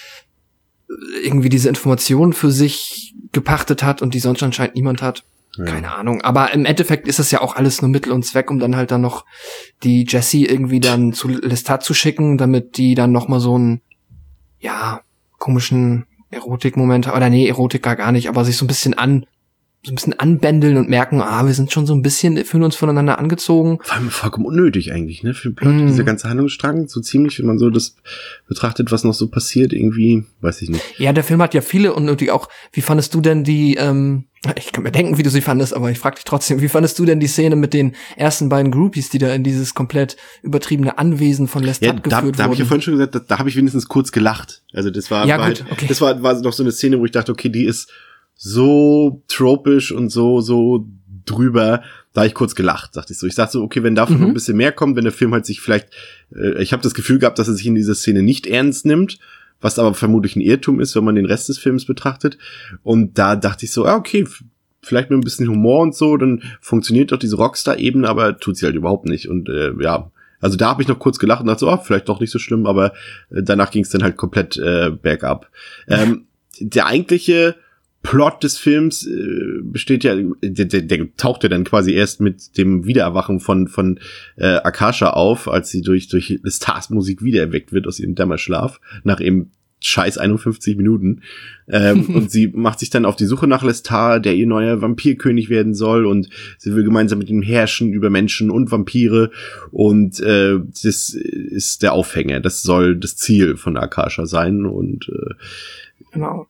irgendwie diese Informationen für sich gepachtet hat und die sonst anscheinend niemand hat. Ja. Keine Ahnung. Aber im Endeffekt ist das ja auch alles nur Mittel und Zweck, um dann halt dann noch die Jessie irgendwie dann zu Lestat zu schicken, damit die dann noch mal so einen, ja, komischen Erotikmoment, oder nee, Erotik gar nicht, aber sich so ein bisschen an so ein bisschen anbändeln und merken, ah, wir sind schon so ein bisschen, fühlen uns voneinander angezogen. Vor allem vollkommen unnötig eigentlich, ne? Für den Plot, mm. dieser ganze Handlungsstrang, so ziemlich, wenn man so das betrachtet, was noch so passiert, irgendwie, weiß ich nicht. Ja, der Film hat ja viele unnötig auch. Wie fandest du denn die, ähm, ich kann mir denken, wie du sie fandest, aber ich frag dich trotzdem, wie fandest du denn die Szene mit den ersten beiden Groupies, die da in dieses komplett übertriebene Anwesen von Lestat ja, da, geführt wurden? Da habe ich ja vorhin schon gesagt, da, da habe ich wenigstens kurz gelacht. Also das war, ja, war gut, halt, okay. das war, war noch so eine Szene, wo ich dachte, okay, die ist so tropisch und so, so drüber, da hab ich kurz gelacht, dachte ich so. Ich dachte so, okay, wenn davon mhm. noch ein bisschen mehr kommt, wenn der Film halt sich vielleicht, äh, ich habe das Gefühl gehabt, dass er sich in dieser Szene nicht ernst nimmt, was aber vermutlich ein Irrtum ist, wenn man den Rest des Films betrachtet. Und da dachte ich so, ja, okay, vielleicht mit ein bisschen Humor und so, dann funktioniert doch diese Rockstar-Ebene, aber tut sie halt überhaupt nicht. Und äh, ja, also da habe ich noch kurz gelacht und dachte so, oh, vielleicht doch nicht so schlimm, aber äh, danach ging es dann halt komplett äh, bergab. Ähm, der eigentliche Plot des Films äh, besteht ja, der, der, der taucht ja dann quasi erst mit dem Wiedererwachen von von äh, Akasha auf, als sie durch durch Lestats Musik wiedererweckt wird aus ihrem Dämmerschlaf nach eben scheiß einundfünfzig Minuten ähm, und sie macht sich dann auf die Suche nach Lestat, der ihr neuer Vampirkönig werden soll, und sie will gemeinsam mit ihm herrschen über Menschen und Vampire, und äh, das ist der Aufhänger, das soll das Ziel von Akasha sein, und äh, genau.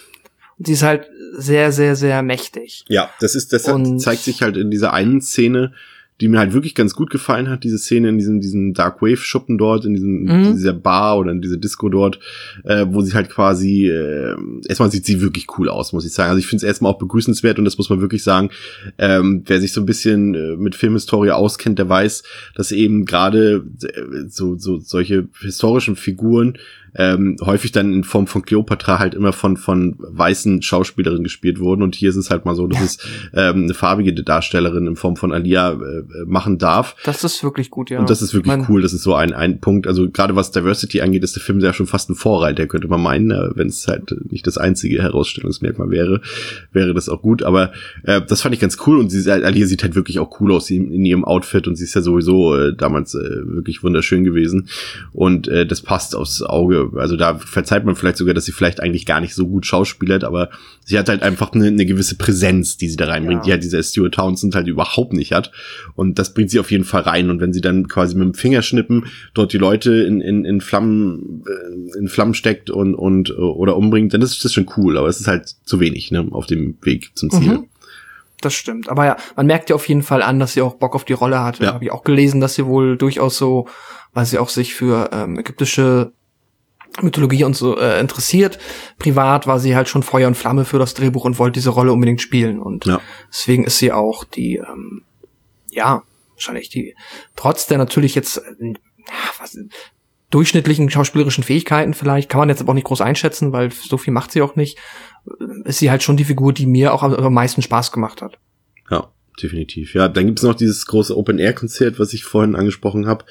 Die ist halt sehr, sehr, sehr mächtig. Ja, das ist, das hat, zeigt sich halt in dieser einen Szene, die mir halt wirklich ganz gut gefallen hat, diese Szene in diesem, diesem Dark Wave Schuppen dort, in diesem, mhm. in dieser Bar oder in dieser Disco dort, äh, wo sie halt quasi, äh, erstmal sieht sie wirklich cool aus, muss ich sagen. Also ich finde es erstmal auch begrüßenswert, und das muss man wirklich sagen, ähm, wer sich so ein bisschen äh, mit Filmhistorie auskennt, der weiß, dass eben gerade äh, so, so, solche historischen Figuren ähm, häufig dann in Form von Kleopatra halt immer von von weißen Schauspielerinnen gespielt wurden, und hier ist es halt mal so, dass es ähm, eine farbige Darstellerin in Form von Alia äh, machen darf. Das ist wirklich gut, ja. Und das ist wirklich man cool, das ist so ein ein Punkt, also gerade was Diversity angeht, ist der Film ja schon fast ein Vorreiter, könnte man meinen, wenn es halt nicht das einzige Herausstellungsmerkmal wäre, wäre das auch gut, aber äh, das fand ich ganz cool, und sie, Alia sieht halt wirklich auch cool aus in, in ihrem Outfit, und sie ist ja sowieso äh, damals äh, wirklich wunderschön gewesen, und äh, das passt aufs Auge. Also da verzeiht man vielleicht sogar, dass sie vielleicht eigentlich gar nicht so gut schauspielert, aber sie hat halt einfach eine, eine gewisse Präsenz, die sie da reinbringt, ja. die halt dieser Stuart Townsend halt überhaupt nicht hat. Und das bringt sie auf jeden Fall rein. Und wenn sie dann quasi mit dem Fingerschnippen dort die Leute in, in, in Flammen, in Flammen steckt und, und, oder umbringt, dann ist das schon cool. Aber es ist halt zu wenig, ne, auf dem Weg zum Ziel. Mhm. Das stimmt. Aber ja, man merkt ja auf jeden Fall an, dass sie auch Bock auf die Rolle hat. Ja. Habe ich auch gelesen, dass sie wohl durchaus so, weil sie auch sich für ähm, ägyptische Mythologie und so äh, interessiert. Privat war sie halt schon Feuer und Flamme für das Drehbuch und wollte diese Rolle unbedingt spielen. Und ja. deswegen ist sie auch die, ähm, ja, wahrscheinlich die, trotz der natürlich jetzt äh, was, durchschnittlichen schauspielerischen Fähigkeiten vielleicht, kann man jetzt aber auch nicht groß einschätzen, weil so viel macht sie auch nicht, ist sie halt schon die Figur, die mir auch am, am meisten Spaß gemacht hat. Ja, definitiv. Ja, dann gibt's noch dieses große Open-Air-Konzert, was ich vorhin angesprochen habe.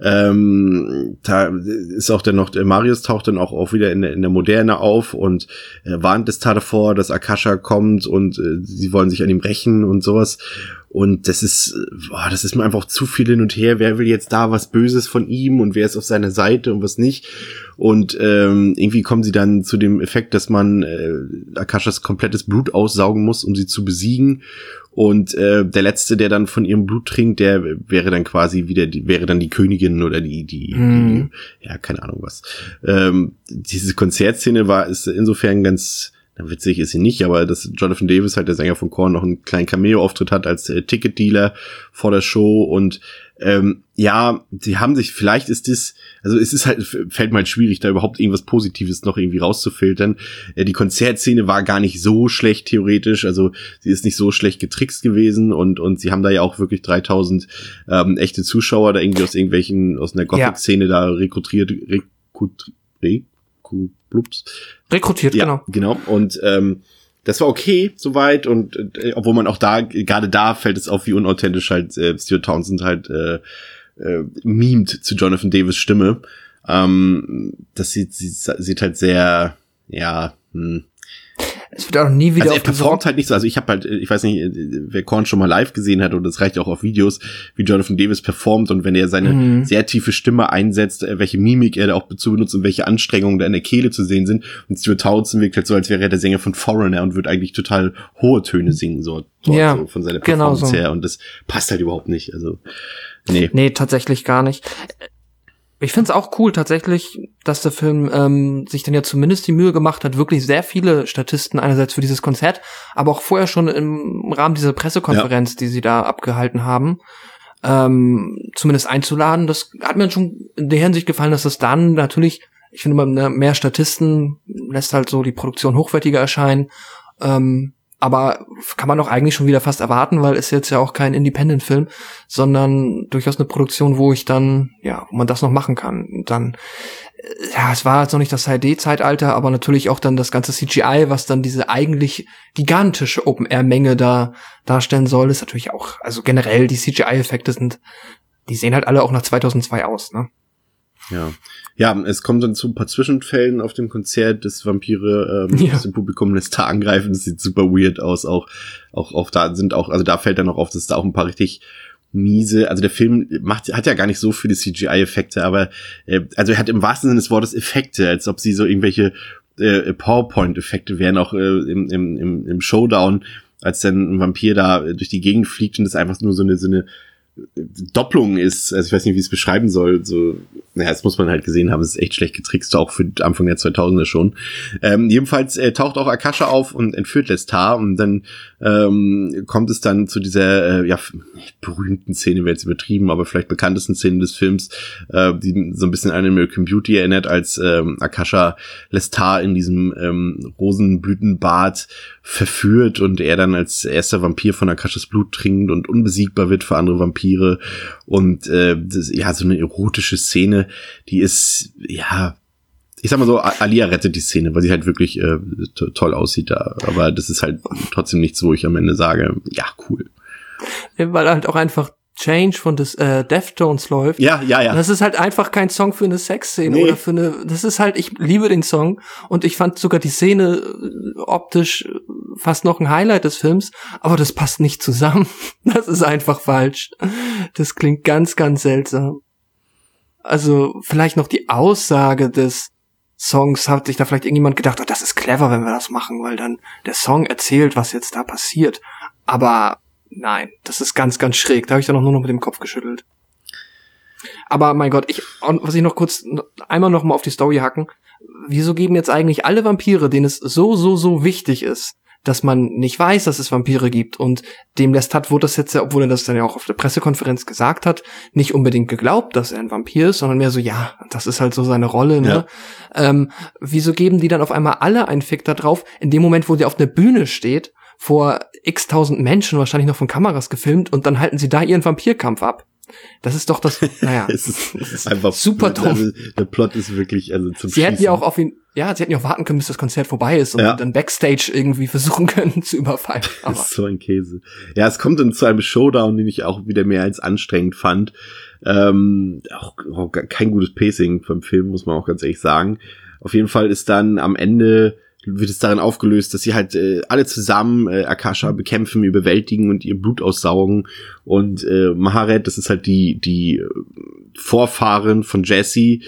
Ähm, da ist auch dann noch, der Marius taucht dann auch, auch wieder in der, in der Moderne auf und äh, warnt das Tag davor, dass Akasha kommt und äh, sie wollen sich an ihm rächen und sowas. Und das ist, boah, das ist mir einfach zu viel hin und her. Wer will jetzt da was Böses von ihm und wer ist auf seiner Seite und was nicht? Und ähm, irgendwie kommen sie dann zu dem Effekt, dass man äh, Akashas komplettes Blut aussaugen muss, um sie zu besiegen. Und äh, der Letzte, der dann von ihrem Blut trinkt, der wäre dann quasi wieder, die, wäre dann die Königin oder die, die, mm. die ja, keine Ahnung was. Ähm, diese Konzertszene war, ist insofern ganz, na, witzig ist sie nicht, aber dass Jonathan Davis, halt der Sänger von Korn, noch einen kleinen Cameo-Auftritt hat als äh, Ticketdealer vor der Show und ähm, ja, sie haben sich, vielleicht ist das, also es ist halt, fällt mir halt schwierig, da überhaupt irgendwas Positives noch irgendwie rauszufiltern. Äh, die Konzertszene war gar nicht so schlecht theoretisch, also sie ist nicht so schlecht getrickst gewesen und und sie haben da ja auch wirklich dreitausend ähm, echte Zuschauer da irgendwie aus irgendwelchen, aus einer Gothic-Szene ja. da rekrutiert, rekrut, rekrut, Blups. Rekrutiert, ja, genau. Genau, und ähm, das war okay soweit und äh, obwohl man auch da, gerade da fällt es auf, wie unauthentisch halt äh, Stuart Townsend halt äh, äh, mimt zu Jonathan Davis Stimme. Ähm, das sieht, sieht, sieht halt sehr, ja, hm. Es wird auch nie wieder also er auf den performt halt nicht so, also ich habe halt, ich weiß nicht, wer Korn schon mal live gesehen hat, und das reicht auch auf Videos, wie Jonathan Davis performt und wenn er seine mhm. sehr tiefe Stimme einsetzt, welche Mimik er da auch dazu benutzt und welche Anstrengungen da in der Kehle zu sehen sind. Und Stuart Townsend wirkt halt so, als wäre er der Sänger von Foreigner und würde eigentlich total hohe Töne singen, so, so, ja, so von seiner Performance genau so. her, und das passt halt überhaupt nicht, also nee. Nee, tatsächlich gar nicht. Ich find's auch cool tatsächlich, dass der Film ähm, sich dann ja zumindest die Mühe gemacht hat, wirklich sehr viele Statisten einerseits für dieses Konzert, aber auch vorher schon im Rahmen dieser Pressekonferenz, ja. die sie da abgehalten haben, ähm, zumindest einzuladen. Das hat mir schon in der Hinsicht gefallen, dass das dann natürlich, ich finde, mehr Statisten lässt halt so die Produktion hochwertiger erscheinen, ähm, aber kann man doch eigentlich schon wieder fast erwarten, weil es jetzt ja auch kein Independent-Film, sondern durchaus eine Produktion, wo ich dann, ja, wo man das noch machen kann. Und dann, ja, es war jetzt noch nicht das drei D-Zeitalter, aber natürlich auch dann das ganze C G I, was dann diese eigentlich gigantische Open-Air-Menge da darstellen soll, ist natürlich auch, also generell die C G I-Effekte sind, die sehen halt alle auch nach zweitausendzwei aus, ne? Ja. Ja, es kommt dann zu ein paar Zwischenfällen auf dem Konzert, dass Vampire ähm, ja. aus dem Publikum Lestat angreifen. Das sieht super weird aus. Auch, auch, auch da sind auch, also da fällt dann auch auf, dass da auch ein paar richtig miese, also der Film macht, hat ja gar nicht so viele C G I-Effekte, aber äh, also er hat im wahrsten Sinne des Wortes Effekte, als ob sie so irgendwelche äh, PowerPoint-Effekte wären, auch äh, im, im, im, im Showdown, als dann ein Vampir da durch die Gegend fliegt und das einfach nur so eine, so eine Doppelung ist, also ich weiß nicht, wie ich es beschreiben soll, so, naja, das muss man halt gesehen haben, es ist echt schlecht getrickst, auch für Anfang der zweitausender schon. Ähm, jedenfalls äh, taucht auch Akasha auf und entführt Lestat und dann ähm, kommt es dann zu dieser, äh, ja, berühmten Szene, wäre jetzt übertrieben, aber vielleicht bekanntesten Szene des Films, äh, die so ein bisschen an American Beauty erinnert, als ähm, Akasha Lestat in diesem ähm, Rosenblütenbad verführt und er dann als erster Vampir von Akashas Blut trinkt und unbesiegbar wird für andere Vampire und äh, das, ja, so eine erotische Szene, die ist, ja, ich sag mal so, Alia rettet die Szene, weil sie halt wirklich äh, to- toll aussieht da, aber das ist halt trotzdem nichts, wo ich am Ende sage, ja, cool. Weil halt auch einfach Change von des äh, Deftones läuft. Ja, ja, ja. Das ist halt einfach kein Song für eine Sexszene nee. oder für eine, das ist halt, ich liebe den Song und ich fand sogar die Szene äh, optisch fast noch ein Highlight des Films, aber das passt nicht zusammen. Das ist einfach falsch. Das klingt ganz, ganz seltsam. Also vielleicht noch die Aussage des Songs, hat sich da vielleicht irgendjemand gedacht, oh, das ist clever, wenn wir das machen, weil dann der Song erzählt, was jetzt da passiert. Aber nein, das ist ganz, ganz schräg. Da habe ich dann auch nur noch mit dem Kopf geschüttelt. Aber mein Gott, ich, was ich noch kurz, einmal noch mal auf die Story hacken. Wieso geben jetzt eigentlich alle Vampire, denen es so, so, so wichtig ist, dass man nicht weiß, dass es Vampire gibt, und dem Lestat wurde das jetzt ja, obwohl er das dann ja auch auf der Pressekonferenz gesagt hat, nicht unbedingt geglaubt, dass er ein Vampir ist, sondern mehr so, ja, das ist halt so seine Rolle, ne? Ja. Ähm, wieso geben die dann auf einmal alle einen Fick da drauf, in dem Moment, wo der auf der Bühne steht, vor x tausend Menschen, wahrscheinlich noch von Kameras gefilmt, und dann halten sie da ihren Vampirkampf ab. Das ist doch das, naja, es ist, es ist einfach super dumm. Also, der Plot ist wirklich, also zum Sie hätten ja auch auf ihn, ja, sie hätten ja auch warten können, bis das Konzert vorbei ist und ja. dann Backstage irgendwie versuchen können zu überfallen. Aber das ist so ein Käse. Ja, es kommt dann zu einem Showdown, den ich auch wieder mehr als anstrengend fand. Ähm, auch, auch kein gutes Pacing vom Film, muss man auch ganz ehrlich sagen. Auf jeden Fall ist dann am Ende wird es darin aufgelöst, dass sie halt äh, alle zusammen äh, Akasha bekämpfen, überwältigen und ihr Blut aussaugen. Und äh, Maharet, das ist halt die die Vorfahrin von Jesse,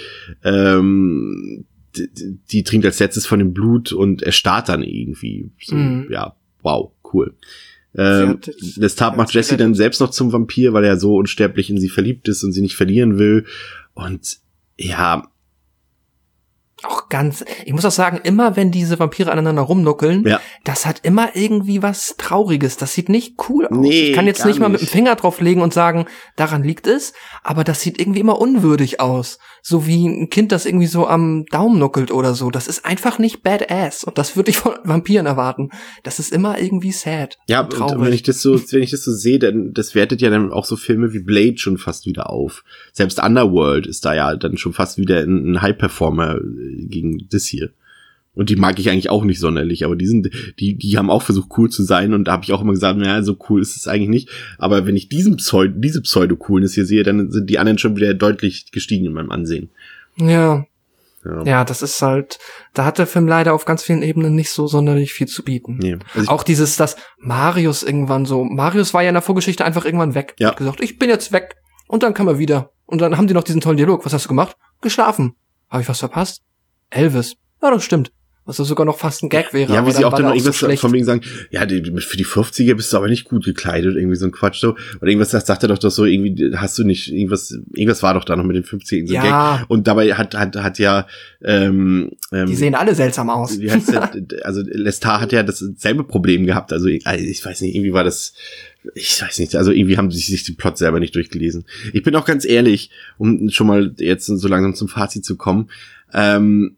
ähm, die, die trinkt als letztes von dem Blut und erstarrt dann irgendwie. So, mhm. Ja, wow, cool. Ähm, Lestat macht Jesse dann selbst noch zum Vampir, weil er so unsterblich in sie verliebt ist und sie nicht verlieren will. Und ja, Auch ganz, ich muss auch sagen, immer wenn diese Vampire aneinander rumnuckeln, Ja. das hat immer irgendwie was Trauriges. Das sieht nicht cool aus. Nee, ich kann jetzt gar nicht mal mit dem nicht. Finger drauf legen und sagen, daran liegt es, aber das sieht irgendwie immer unwürdig aus. So wie ein Kind, das irgendwie so am Daumen nuckelt oder so. Das ist einfach nicht badass. Und das würde ich von Vampiren erwarten. Das ist immer irgendwie sad. Ja, und und traurig. wenn ich das so, wenn ich das so sehe, dann, das wertet ja dann auch so Filme wie Blade schon fast wieder auf. Selbst Underworld ist da ja dann schon fast wieder ein, ein High-Performer äh, gegen das hier. Und die mag ich eigentlich auch nicht sonderlich, aber die sind, die, die haben auch versucht cool zu sein und da habe ich auch immer gesagt, naja, so cool ist es eigentlich nicht. Aber wenn ich diesen Pseudo, diese Pseudo-Coolness hier sehe, dann sind die anderen schon wieder deutlich gestiegen in meinem Ansehen. Ja. Ja. Ja, das ist halt, da hat der Film leider auf ganz vielen Ebenen nicht so sonderlich viel zu bieten. Nee. Also ich, Auch dieses, dass Marius irgendwann so, Marius war ja in der Vorgeschichte einfach irgendwann weg. Ja. Hat gesagt, ich bin jetzt weg. Und dann kam er wieder. Und dann haben die noch diesen tollen Dialog. Was hast du gemacht? Geschlafen. Habe ich was verpasst? Elvis. Ja, das stimmt. Was das sogar noch fast ein Gag wäre. ja, aber wie sie auch war dann der noch so irgendwas schlecht. von wegen sagen, ja, die, für die fünfziger bist du aber nicht gut gekleidet, irgendwie so ein Quatsch so. Oder irgendwas sagt, sagt er doch doch so, irgendwie hast du nicht, irgendwas, irgendwas war doch da noch mit den fünfzigern so ein Ja. Gag. Und dabei hat, hat, hat ja, ähm, ähm, Die sehen alle seltsam aus. wie heißt der, also Lestat hat ja dasselbe Problem gehabt, also ich, ich weiß nicht, irgendwie war das, ich weiß nicht, also irgendwie haben sie sich den Plot selber nicht durchgelesen. Ich bin auch ganz ehrlich, um schon mal jetzt so langsam zum Fazit zu kommen, ähm,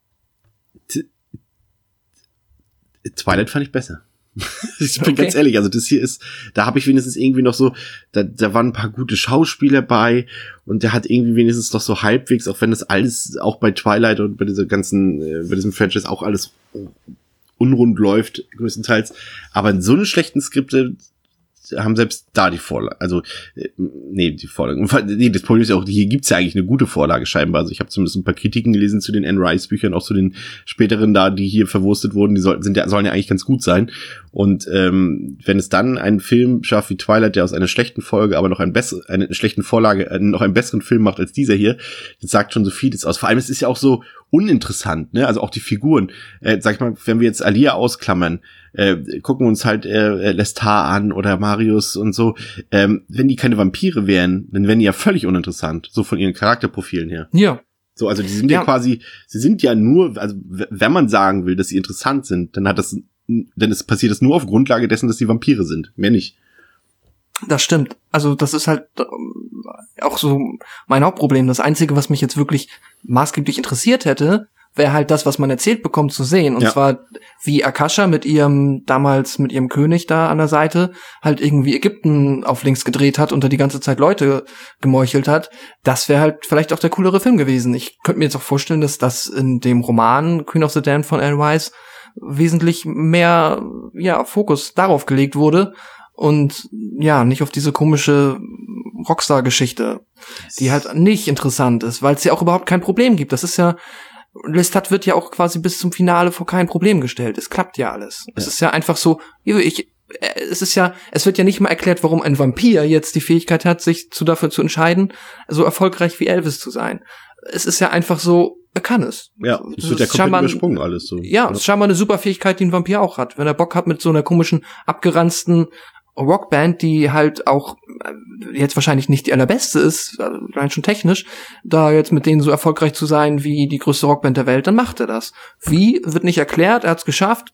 Twilight fand ich besser. Ich bin Okay. ganz ehrlich, also das hier ist, da habe ich wenigstens irgendwie noch so, da, da waren ein paar gute Schauspieler bei und der hat irgendwie wenigstens noch so halbwegs, auch wenn das alles auch bei Twilight und bei dieser ganzen, äh, bei diesem Franchise auch alles unrund läuft, größtenteils, aber in so einem schlechten Skripte haben selbst da die Vorlage, also äh, nee, die Vorlage, nee, das Problem ist ja auch, hier gibt's ja eigentlich eine gute Vorlage scheinbar, also ich habe zumindest ein paar Kritiken gelesen zu den Anne Rice Büchern, auch zu den späteren da, die hier verwurstet wurden, die sollten, sind ja, sollen ja eigentlich ganz gut sein und ähm, wenn es dann einen Film schafft wie Twilight, der aus einer schlechten Folge, aber noch einen besseren, eine schlechten Vorlage, äh, noch einen besseren Film macht als dieser hier, das sagt schon so vieles aus, vor allem es ist ja auch so uninteressant, ne, also auch die Figuren, äh, sag ich mal, wenn wir jetzt Alia ausklammern, äh, gucken wir uns halt äh, Lestat an oder Marius und so, ähm, wenn die keine Vampire wären, dann wären die ja völlig uninteressant, so von ihren Charakterprofilen her. Ja. So, also die sind ja, Ja. quasi, sie sind ja nur, also w- wenn man sagen will, dass sie interessant sind, dann hat das, dann ist passiert das nur auf Grundlage dessen, dass sie Vampire sind, mehr nicht. Das stimmt. Also das ist halt ähm, auch so mein Hauptproblem. Das Einzige, was mich jetzt wirklich maßgeblich interessiert hätte, wäre halt das, was man erzählt bekommt, zu sehen. Und Ja. zwar, wie Akasha mit ihrem, damals mit ihrem König da an der Seite, halt irgendwie Ägypten auf links gedreht hat und da die ganze Zeit Leute gemeuchelt hat. Das wäre halt vielleicht auch der coolere Film gewesen. Ich könnte mir jetzt auch vorstellen, dass das in dem Roman Queen of the Damned von Anne Rice wesentlich mehr, ja, Fokus darauf gelegt wurde. Und ja, nicht auf diese komische Rockstar-Geschichte, die halt nicht interessant ist, weil es ja auch überhaupt kein Problem gibt. Das ist ja, Lestat wird ja auch quasi bis zum Finale vor kein Problem gestellt. Es klappt ja alles. Ja. Es ist ja einfach so, ich, es ist ja, es wird ja nicht mal erklärt, warum ein Vampir jetzt die Fähigkeit hat, sich zu dafür zu entscheiden, so erfolgreich wie Elvis zu sein. Es ist ja einfach so, er kann es. Ja, es wird ja komplett übersprungen alles so. Ja, es ist scheinbar eine super Fähigkeit, die ein Vampir auch hat. Wenn er Bock hat mit so einer komischen, abgeranzten Rockband, die halt auch jetzt wahrscheinlich nicht die allerbeste ist, rein schon technisch, da jetzt mit denen so erfolgreich zu sein wie die größte Rockband der Welt, dann macht er das. Wie, wird nicht erklärt, er hat's geschafft,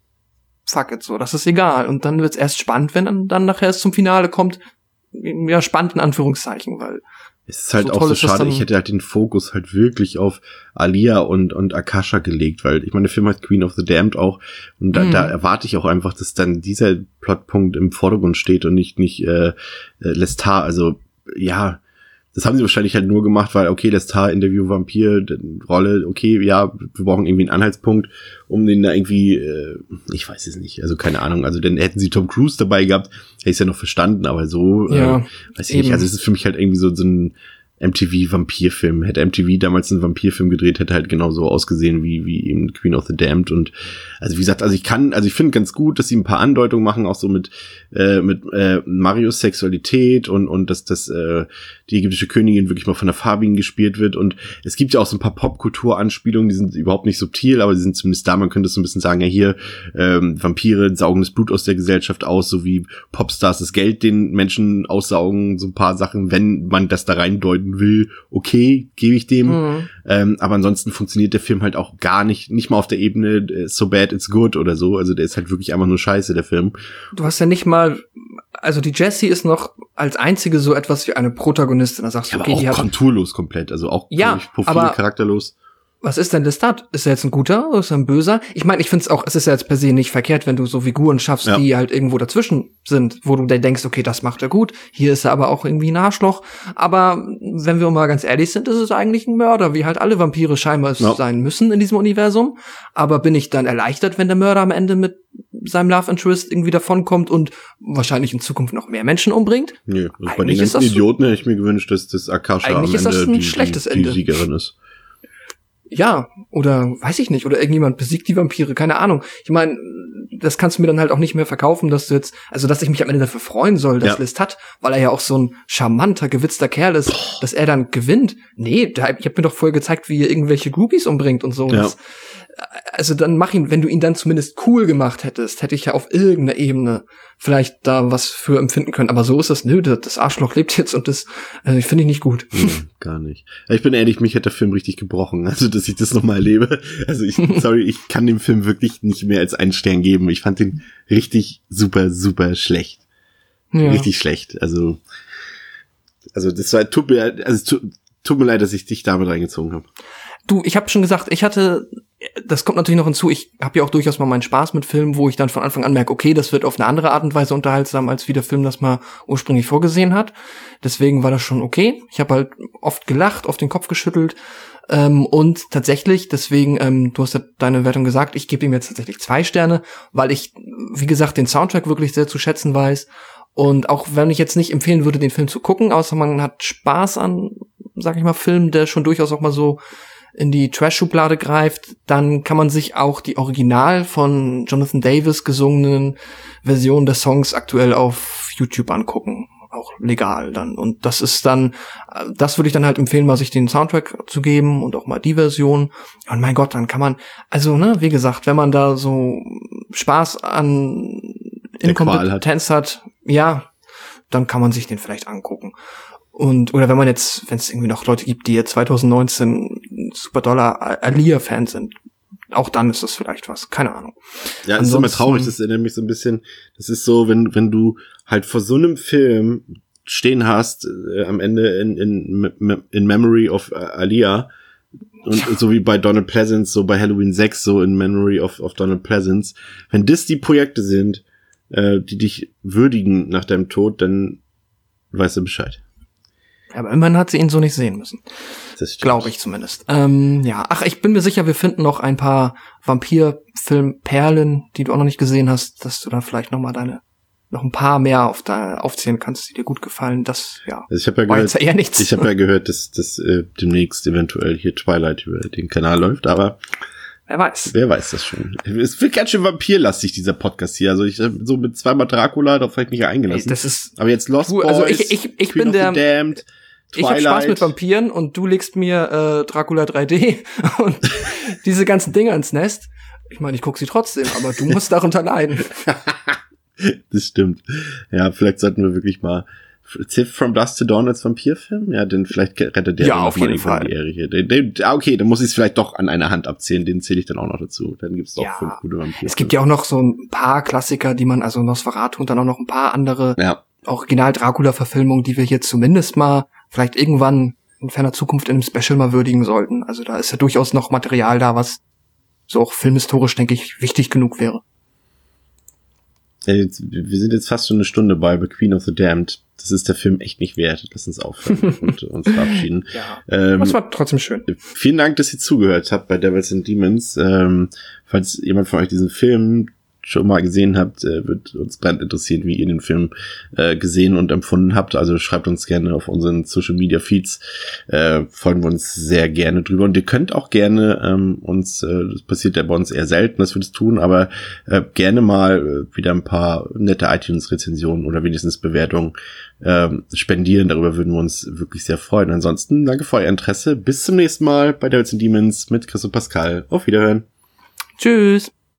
fuck it, so, das ist egal. Und dann wird's erst spannend, wenn dann, dann nachher es zum Finale kommt, ja, spannend in Anführungszeichen, weil es ist halt so auch toll so ist das schade, dann- ich hätte halt den Fokus halt wirklich auf Alia und und Akasha gelegt, weil ich meine, der Film hat Queen of the Damned auch und da, Mhm. da erwarte ich auch einfach, dass dann dieser Plotpunkt im Vordergrund steht und nicht nicht äh, äh, Lestat, also ja, das haben sie wahrscheinlich halt nur gemacht, weil okay, Lestat, Interview, Vampir, d- Rolle, okay, ja, wir brauchen irgendwie einen Anhaltspunkt, um den da irgendwie, äh, ich weiß es nicht, also keine Ahnung, also dann hätten sie Tom Cruise dabei gehabt, hätte ich es ja noch verstanden, aber so, Ja, äh, weiß ich nicht, eben. also es ist für mich halt irgendwie so, so ein M T V-Vampirfilm. Hätte M T V damals einen Vampirfilm gedreht, hätte halt genauso ausgesehen wie wie eben Queen of the Damned. Und also wie gesagt, also ich kann, also ich finde ganz gut, dass sie ein paar Andeutungen machen, auch so mit äh, mit äh, Marios Sexualität und und dass das äh, die ägyptische Königin wirklich mal von der Farbigen gespielt wird. Und es gibt ja auch so ein paar Popkultur-Anspielungen, die sind überhaupt nicht subtil, aber sie sind zumindest da. Man könnte so ein bisschen sagen, ja hier ähm, Vampire saugen das Blut aus der Gesellschaft aus, so wie Popstars das Geld den Menschen aussaugen, so ein paar Sachen, wenn man das da reindeuten machen will, okay, gebe ich dem. Mhm. Ähm, aber ansonsten funktioniert der Film halt auch gar nicht, nicht mal auf der Ebene äh, so bad it's good oder so. Also der ist halt wirklich einfach nur scheiße, der Film. Du hast ja nicht mal, also die Jessie ist noch als einzige so etwas wie eine Protagonistin. Da sagst du, Ja, okay, aber auch die hat konturlos komplett, also auch Ja, profil aber- charakterlos. Was ist denn Lestat? Ist er jetzt ein guter oder ist er ein böser? Ich meine, ich find's auch, es ist ja jetzt per se nicht verkehrt, wenn du so Figuren schaffst, Ja. die halt irgendwo dazwischen sind, wo du dann denkst, okay, das macht er gut. Hier ist er aber auch irgendwie ein Arschloch. Aber wenn wir mal ganz ehrlich sind, ist es eigentlich ein Mörder, wie halt alle Vampire scheinbar es Ja. sein müssen in diesem Universum. Aber bin ich dann erleichtert, wenn der Mörder am Ende mit seinem Love Interest irgendwie davonkommt und wahrscheinlich in Zukunft noch mehr Menschen umbringt? Nö, also bei den Eigentlich ist ganzen das so- Idioten hätte ich mir gewünscht, dass das Akasha am Eigentlich Ende ist das ein die, schlechtes die, Ende. die Siegerin ist. Ja, oder weiß ich nicht, oder irgendjemand besiegt die Vampire, keine Ahnung. Ich meine, das kannst du mir dann halt auch nicht mehr verkaufen, dass du jetzt, also dass ich mich am Ende dafür freuen soll, dass Ja. Lestat, weil er ja auch so ein charmanter, gewitzter Kerl ist, dass er dann gewinnt. Nee, da, ich hab mir doch vorher gezeigt, wie er irgendwelche Groupies umbringt und so. Ja. Das, also dann mach ihn, wenn du ihn dann zumindest cool gemacht hättest, hätte ich ja auf irgendeiner Ebene vielleicht da was für empfinden können. Aber so ist das, nö, das das Arschloch lebt jetzt und das äh, finde ich nicht gut. Nee, gar nicht. Ich bin ehrlich, mich hat der Film richtig gebrochen, also dass ich das nochmal erlebe. Also ich, sorry, ich kann dem Film wirklich nicht mehr als einen Stern geben. Ich fand den richtig super, super schlecht. Ja. Richtig schlecht. Also, also das war, tut mir, also tut, tut mir leid, dass ich dich damit reingezogen habe. Du, ich habe schon gesagt, ich hatte, das kommt natürlich noch hinzu, ich habe ja auch durchaus mal meinen Spaß mit Filmen, wo ich dann von Anfang an merke, okay, das wird auf eine andere Art und Weise unterhaltsam, als wie der Film das mal ursprünglich vorgesehen hat. Deswegen war das schon okay. Ich habe halt oft gelacht, oft den Kopf geschüttelt. Ähm, und tatsächlich, deswegen, ähm, du hast ja deine Wertung gesagt, ich gebe ihm jetzt tatsächlich zwei Sterne, weil ich, wie gesagt, den Soundtrack wirklich sehr zu schätzen weiß. Und auch wenn ich jetzt nicht empfehlen würde, den Film zu gucken, außer man hat Spaß an, sag ich mal, Film, der schon durchaus auch mal so in die Trash-Schublade greift, dann kann man sich auch die original von Jonathan Davis gesungenen Version des Songs aktuell auf YouTube angucken. Auch legal dann. Und das ist dann, das würde ich dann halt empfehlen, mal sich den Soundtrack zu geben und auch mal die Version. Und mein Gott, dann kann man, also, ne, wie gesagt, wenn man da so Spaß an Inkompetenz hat, ja, dann kann man sich den vielleicht angucken. Und, oder wenn man jetzt, wenn es irgendwie noch Leute gibt, die jetzt zwanzig neunzehn super doller Aaliyah-Fans sind, auch dann ist das vielleicht was, keine Ahnung. Ja, es ist immer Ansonsten- traurig, das erinnert mich so ein bisschen, das ist so, wenn, wenn du halt vor so einem Film stehen hast, äh, am Ende in, in, in Memory of Aaliyah, und Ja. so wie bei Donald Pleasance, so bei Halloween sechs, so in Memory of, of Donald Pleasance, wenn das die Projekte sind, äh, die dich würdigen nach deinem Tod, dann weißt du Bescheid. Aber immerhin hat sie ihn so nicht sehen müssen. Das stimmt. Glaube ich zumindest. Ähm, ja, ach, ich bin mir sicher, wir finden noch ein paar Vampir-Film-Perlen, die du auch noch nicht gesehen hast, dass du dann vielleicht noch mal deine, noch ein paar mehr auf da aufzählen kannst, die dir gut gefallen. Das, ja, Also ich habe ja war gehört, jetzt eher nichts. ich habe ja gehört, dass, dass äh, demnächst eventuell hier Twilight über den Kanal läuft, aber Wer weiß. wer weiß das schon. Es wird ganz schön vampirlastig, dieser Podcast hier. Also ich hab so mit zweimal Dracula, darauf habe ich mich ja Ey, eingelassen. das ist, aber jetzt Lost Du, Boys, also ich- ich- ich Queen bin of der- the Damned, ich habe Spaß Twilight. mit Vampiren und du legst mir äh, Dracula drei D und diese ganzen Dinger ins Nest. Ich meine, ich guck sie trotzdem, aber du musst darunter leiden. Das stimmt. Ja, vielleicht sollten wir wirklich mal From Dusk to Dawn als Vampirfilm? Ja, denn vielleicht rettet der Ja, dann auf noch mal jeden irgendwann Fall. die Ehre hier. Den, den, ah, okay, dann muss ich es vielleicht doch an einer Hand abzählen. Den zähle ich dann auch noch dazu. Dann gibt's doch Ja. fünf gute Vampirfilme. Es gibt ja auch noch so ein paar Klassiker, die man, also Nosferatu und dann auch noch ein paar andere Ja, Original-Dracula-Verfilmungen, die wir hier zumindest mal vielleicht irgendwann in ferner Zukunft in einem Special mal würdigen sollten. Also da ist ja durchaus noch Material da, was so auch filmhistorisch, denke ich, wichtig genug wäre. Ey, jetzt, wir sind jetzt fast schon eine Stunde bei bei Queen of the Damned. Das ist der Film echt nicht wert. Lass uns aufhören und uns verabschieden. Ja. Ähm, Das war trotzdem schön. Vielen Dank, dass ihr zugehört habt bei Devils and Demons. Ähm, falls jemand von euch diesen Film schon mal gesehen habt, äh, wird uns brennend interessieren, wie ihr den Film äh, gesehen und empfunden habt. Also schreibt uns gerne auf unseren Social Media Feeds. Äh, freuen wir uns sehr gerne drüber. Und ihr könnt auch gerne ähm, uns, äh, das passiert ja bei uns eher selten, dass wir das tun, aber äh, gerne mal äh, wieder ein paar nette iTunes-Rezensionen oder wenigstens Bewertungen äh, spendieren. Darüber würden wir uns wirklich sehr freuen. Ansonsten danke für euer Interesse. Bis zum nächsten Mal bei Devils and Demons mit Chris und Pascal. Auf Wiederhören. Tschüss.